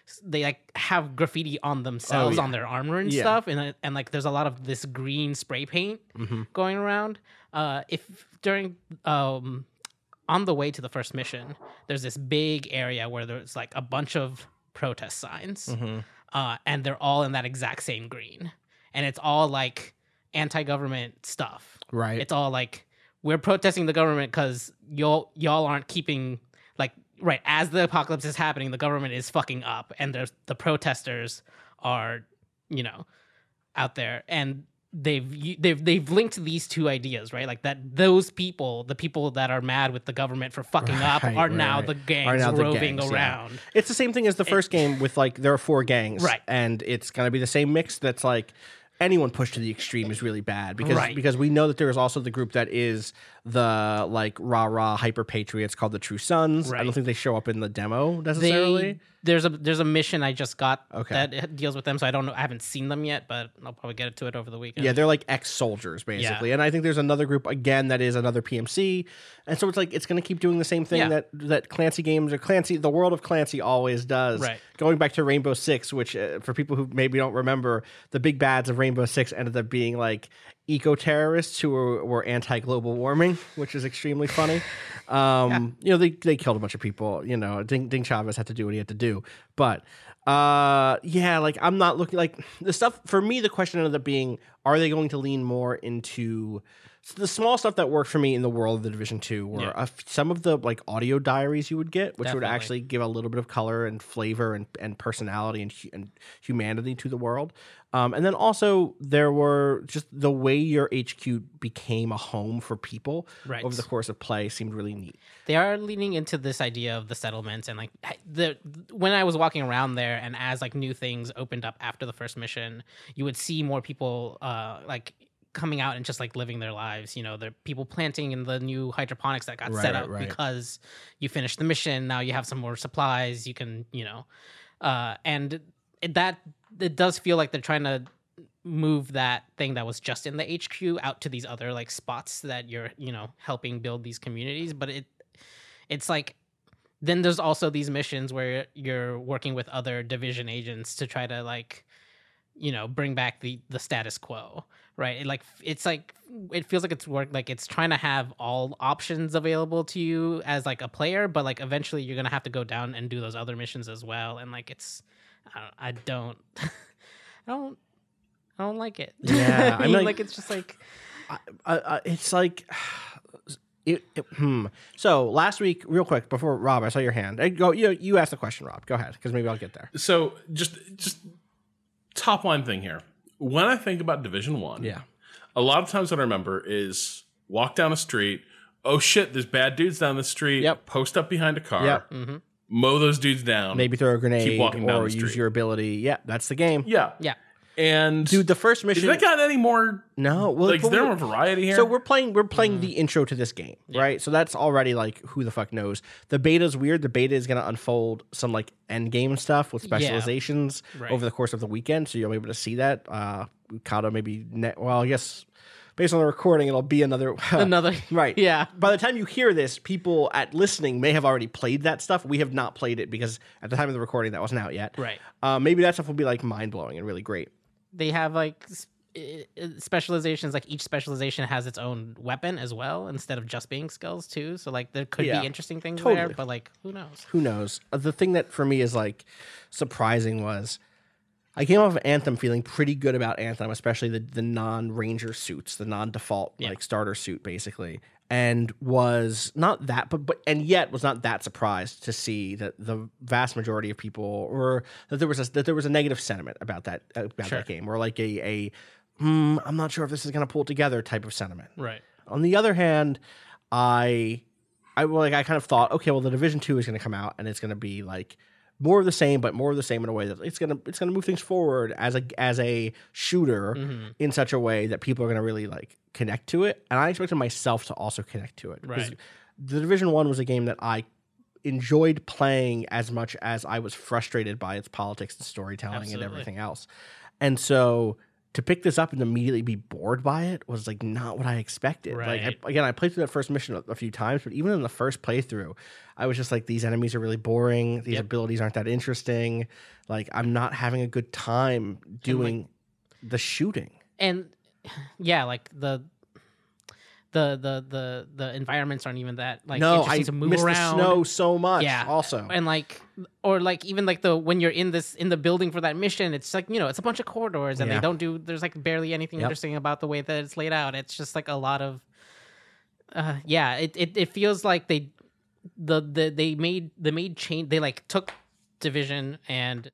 they like have graffiti on themselves Oh, yeah. on their armor and Yeah. stuff, and and like there's a lot of this green spray paint going around. Uh, if during um on the way to the first mission, there's this big area where there's like a bunch of protest signs, uh, and they're all in that exact same green, and it's all like anti-government stuff. Right. It's all like we're protesting the government because y'all y'all aren't keeping like right as the apocalypse is happening, the government is fucking up, and there's the protesters are you know out there, and they've they've they've linked these two ideas, right? Like that those people, the people that are mad with the government for fucking up, Right, are right, now right. the gangs Are now the roving gangs, yeah. around. It's the same thing as the first game with like there are four gangs, Right. And it's gonna be the same mix. That's like anyone pushed to the extreme is really bad because Right. because we know that there is also the group that is the like rah rah hyper patriots called the True Sons. I Right. don't think they show up in the demo necessarily. They, there's a there's a mission I just got Okay. that deals with them, so I don't know. I haven't seen them yet, but I'll probably get to it over the weekend. Yeah, they're like ex-soldiers basically, and I think there's another group again that is another P M C, and so it's like it's going to keep doing the same thing Yeah. that that Clancy games or Clancy, the world of Clancy always does. Right. Going back to Rainbow Six, which uh, for people who maybe don't remember, the big bads of Rainbow Six ended up being like eco-terrorists who were, were anti-global warming, which is extremely funny. Um, You know, they they killed a bunch of people. You know, Ding, Ding Chavez had to do what he had to do, but. Uh yeah, like I'm not looking like the stuff for me. The question ended up being: are they going to lean more into the small stuff that worked for me in the world of the Division Two? Were Yeah. uh, some of the like audio diaries you would get, which would Definitely. actually give a little bit of color and flavor and, and personality and, hu- and humanity to the world. Um, and then also there were just the way your H Q became a home for people Right. over the course of play seemed really neat. They are leaning into this idea of the settlements, and like the when I was walking around there, and as like new things opened up after the first mission, you would see more people uh like coming out and just like living their lives. You know, there are people planting in the new hydroponics that got Right, set right, up right. because you finished the mission. Now you have some more supplies. You can, you know, uh, and it, that it does feel like they're trying to move that thing that was just in the H Q out to these other like spots that you're, you know, helping build these communities. But it, it's like, then there's also these missions where you're working with other division agents to try to like, you know, bring back the the status quo, right? It like it's like it feels like it's work like it's trying to have all options available to you as like a player, but like eventually you're gonna have to go down and do those other missions as well. And like it's, I don't, I don't, I don't, I don't like it. Yeah, I I'm mean, like- like it's just like I, I, it's like it, it- hmm. So last week, real quick before Rob, I saw your hand. I go. You you asked the question, Rob. Go ahead, because maybe I'll get there. So just just top line thing here. When I think about Division One, Yeah. a lot of times what I remember is walk down a street. Oh shit, there's bad dudes down the street. Yep. Post up behind a car. Yep. Mow those dudes down. Maybe throw a grenade walking down or the use street. your ability. Yeah, that's the game. Yeah. yeah. And Dude, the first is mission. that got any more? no, well, Like, is but there we're- more variety here? So we're playing. We're playing the intro to this game, right? So that's already like who the fuck knows. The beta's weird. The beta is going to unfold some like end game stuff with specializations Right. over the course of the weekend, so you'll be able to see that. Uh, Kata maybe. Ne- well, I guess based on the recording, it'll be another Another right. Yeah. By the time you hear this, people at listening may have already played that stuff. We have not played it because at the time of the recording, that wasn't out yet. Right. Uh, maybe that stuff will be like mind blowing and really great. They have like s- i- i- specializations. Like each specialization has its own weapon as well, instead of just being skills too. So like there could Yeah, be interesting things totally. there, but like who knows? Who knows? Uh, The thing that for me is like surprising was I came off of Anthem feeling pretty good about Anthem, especially the the non Ranger suits, the non default Yeah. like starter suit basically, and was not that, but but and yet was not that surprised to see that the vast majority of people, or that there was a, that there was a negative sentiment about that about Sure. that game, or like a a hmm, I'm not sure if this is going to pull it together type of sentiment. Right. On the other hand, I, I well, like I kind of thought, okay, well, the Division Two is going to come out, and it's going to be like more of the same, but more of the same in a way that it's gonna it's gonna move things forward as a as a shooter Mm-hmm. in such a way that people are gonna really like connect to it, and I expected myself to also connect to it. Because Right. The Division One was a game that I enjoyed playing as much as I was frustrated by its politics and storytelling Absolutely. and everything else, and so to pick this up and immediately be bored by it was like not what I expected. Like Right. I, again, I played through that first mission a, a few times, but even in the first playthrough, I was just like, these enemies are really boring. These Yep. abilities aren't that interesting. Like I'm not having a good time doing the shooting. And yeah, like the the the the the environments aren't even that like no, interesting I to move miss around. the snow so much. Yeah, also, and like or like even like the when you're in this in the building for that mission, it's like you know it's a bunch of corridors and Yeah. they don't do. There's like barely anything Yep. interesting about the way that it's laid out. It's just like a lot of. Uh, yeah, it, it it feels like they the the they made they made change. They like took Division and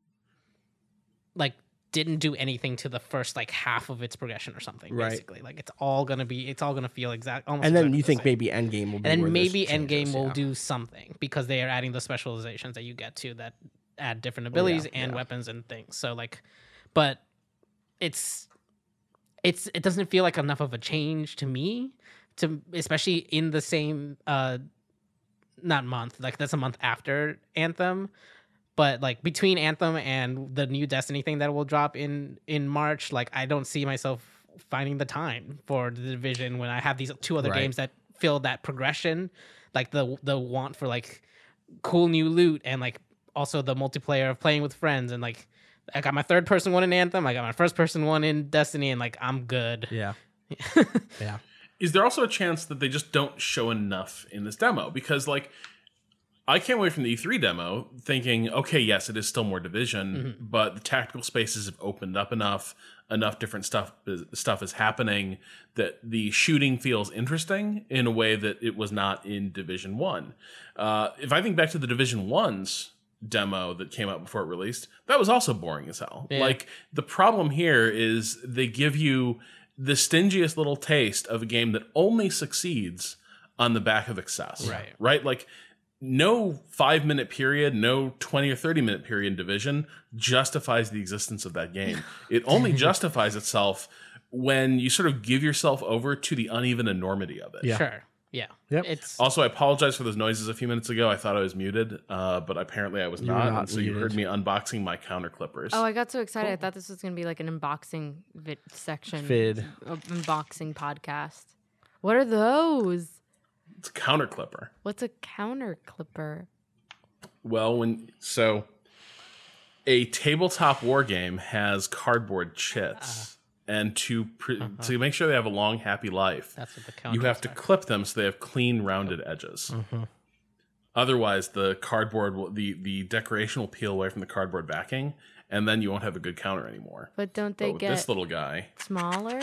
like didn't do anything to the first like half of its progression or something. Right. Basically, like it's all gonna be it's all gonna feel exact. Almost and then exactly you the think same. maybe Endgame will be And where then there's maybe changes, Endgame will yeah. do something because they are adding the specializations that you get to that add different abilities Yeah, and yeah. weapons and things. So like, but it's it's it doesn't feel like enough of a change to me, to especially in the same uh not month, like that's a month after Anthem. But like between Anthem and the new Destiny thing that will drop in in March, like I don't see myself finding the time for the Division when I have these two other Right. games that fill that progression, like the the want for like cool new loot and like also the multiplayer of playing with friends and like I got my third person one in Anthem, I got my first person one in Destiny, and like I'm good. Yeah, yeah. Is there also a chance that they just don't show enough in this demo? Because like I came away from the E three demo thinking, okay, yes, it is still more Division, but the tactical spaces have opened up enough, enough different stuff stuff is happening that the shooting feels interesting in a way that it was not in Division one. Uh, if I think back to the Division one's demo that came out before it released, that was also boring as hell. Yeah. Like the problem here is they give you the stingiest little taste of a game that only succeeds on the back of excess. Right. Right? Like no five minute period, no twenty or thirty minute period in Division justifies the existence of that game. It only justifies itself when you sort of give yourself over to the uneven enormity of it. Yeah. Sure. Yeah. Yep. It's Also, I apologize for those noises a few minutes ago. I thought I was muted, uh, but apparently I was You were not. not and so you muted. heard me unboxing my counter clippers. Oh, I got so excited. I thought this was going to be like an unboxing vid section. Vid. uh, Unboxing podcast. What are those? It's a counter clipper. What's a counter clipper? Well, when so a tabletop war game has cardboard chits, and to pr- to make sure they have a long, happy life, that's what the you counters have to are. clip them so they have clean, rounded edges. Otherwise, the cardboard, will, the the decoration will peel away from the cardboard backing, and then you won't have a good counter anymore. But don't But they with get this little guy, smaller?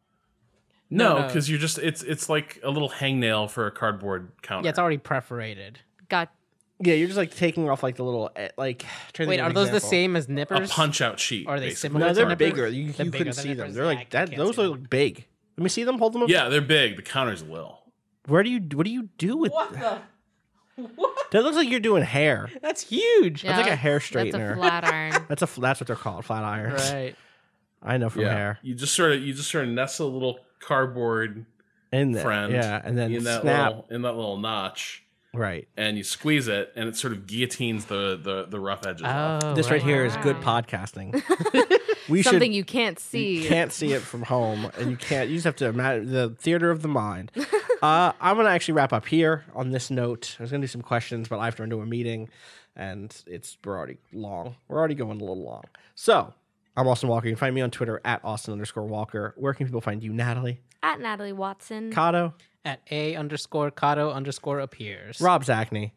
no, no. because you're just it's it's like a little hangnail for a cardboard counter. Yeah, it's already perforated. Got Yeah, you're just like taking off like the little eh, like. trying to Wait, think of are an those the example. same as a nippers? punch out sheet. Are they basically. similar? No, to they're nippers? bigger. You, you They're couldn't bigger than see them. nippers? They're Yeah, I like that. can't Those see look big. Let me see them. Hold them up. Yeah, they're big. The counter's little. Where do you? What do you do with? What the? That looks like you're doing hair. That's huge. yeah, like a hair That's straightener. a flat iron. That's a. f- That's what they're called. Flat irons. Right. I know from hair. You just sort of you just sort of nestle a little cardboard In there. friend, Yeah, and then in that snap. little in that little notch, Right. and you squeeze it, and it sort of guillotines the the, the rough edges off. Oh, This right here is good Wow. podcasting. we Something should. you can't see. You can't see it from home, and you can't. You just have to imagine the theater of the mind. Uh, I'm gonna actually wrap up here on this note. I was gonna do some questions, but I have to run to a meeting, and it's we're already long. We're already going a little long. So I'm Austin Walker. You can find me on Twitter at Austin underscore Walker. Where can people find you, Natalie? At Natalie Watson. Kato, At A underscore Kato underscore appears. Rob Zachney.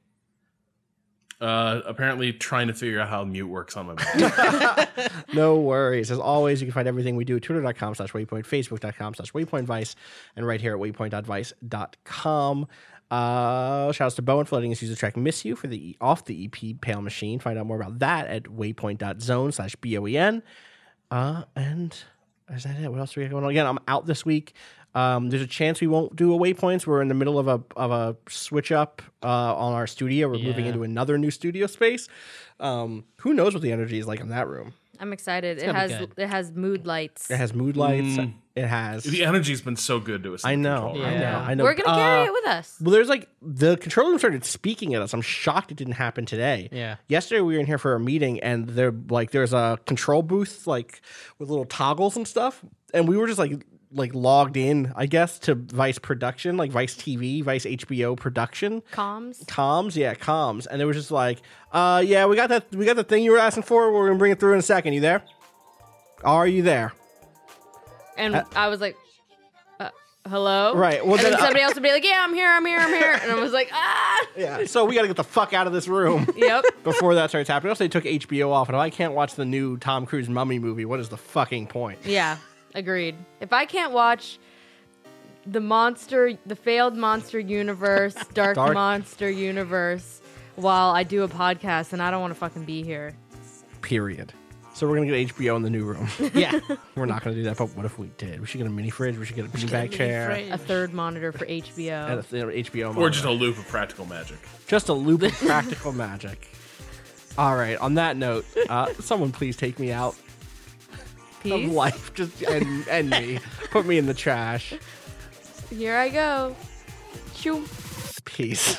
Uh, apparently, trying to figure out how mute works on my phone. No worries. As always, you can find everything we do at twitter.com slash waypoint, facebook.com slash waypointvice, and right here at waypoint dot vice dot com. Uh, shout outs to Bowen for letting us use the track Miss You for the E- off the E P Pale Machine. Find out more about that at waypoint.zone slash B O E N. Uh, and is that it? What else do we have going on? Again, I'm out this week. Um, there's a chance we won't do away points. We're in the middle of a of a switch up uh, on our studio. We're moving Yeah. into another new studio space. Um, who knows what the energy is like in that room? I'm excited. It gonna has be good. it has mood lights. It has mood lights. Mm. It has. The energy's been so good to us. in I the know. control I room. know. Yeah. I know. We're gonna carry Uh, it with us. Well, there's like the control room started speaking at us. I'm shocked it didn't happen today. Yeah. Yesterday we were in here for a meeting, and there like there's a control booth like with little toggles and stuff, and we were just like like logged in, I guess, to Vice production, like Vice T V, Vice H B O production. Comms. Comms, yeah, comms, and it was just like, uh, yeah, we got that, we got the thing you were asking for. We're gonna bring it through in a second. You there? Are you there? And Uh, I was like, uh, hello? Right, well, and then, then, uh, somebody else would be like, yeah, I'm here, I'm here, I'm here. And I was like, ah. Yeah. So we got to get the fuck out of this room. Yep. Before that starts happening. Also, they took H B O off, and if I can't watch the new Tom Cruise Mummy movie, what is the fucking point? Yeah, agreed. If I can't watch the monster, the failed monster universe, dark, Dark. monster universe, while I do a podcast, and I don't want to fucking be here. Period. So we're gonna get H B O in the new room. Yeah. We're not gonna do that, but what if we did? We should get a mini fridge. We should get a beanbag chair A third monitor for H B O. and a th- H B O. Or monitor. just a loop of practical magic. just a loop of practical magic. All right. On that note, uh, someone please take me out of Peace. life. Just end, end me. Put me in the trash. Here I go. Shoo. Peace.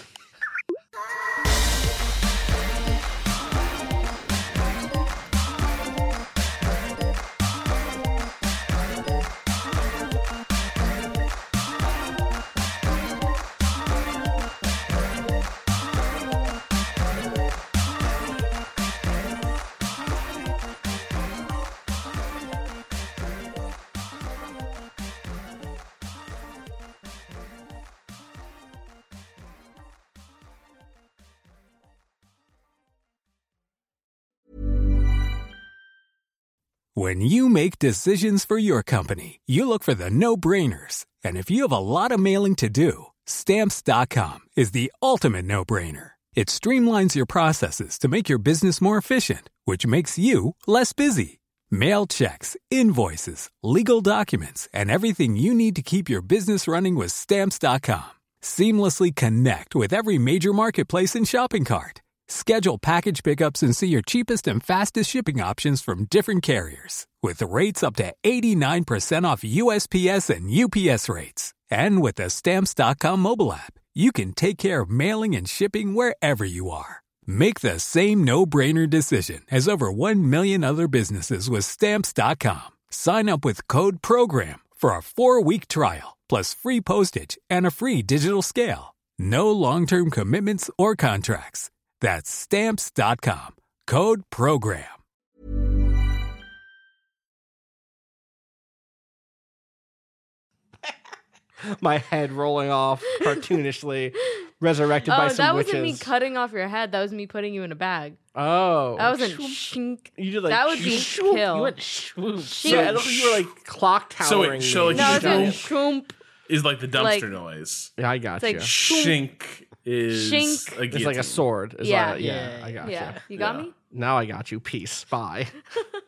When you make decisions for your company, you look for the no-brainers. And if you have a lot of mailing to do, Stamps dot com is the ultimate no-brainer. It streamlines your processes to make your business more efficient, which makes you less busy. Mail checks, invoices, legal documents, and everything you need to keep your business running with Stamps dot com. Seamlessly connect with every major marketplace and shopping cart. Schedule package pickups and see your cheapest and fastest shipping options from different carriers. With rates up to eighty-nine percent off U S P S and U P S rates. And with the Stamps dot com mobile app, you can take care of mailing and shipping wherever you are. Make the same no-brainer decision as over one million other businesses with Stamps dot com. Sign up with code PROGRAM for a four-week trial, plus free postage and a free digital scale. No long-term commitments or contracts. That's Stamps dot com. Code PROGRAM. My head rolling off cartoonishly, resurrected Oh, by some that witches. wasn't me cutting off your head. That was me putting you in a bag. Oh. That wasn't shink. You did like That would be shoop. kill. You went swoop. Shink. Yeah, it looked like you were like clock So wait, towering. so, me. like, No, you it's don't- like shoomp. Is like the dumpster Like- noise. Yeah, I got It's like you. Shink is Shink. a It's like a guillotine. sword. It's Yeah. like- yeah, Yeah, I got Yeah. you. You got Yeah. me? Now I got you. Peace. Bye.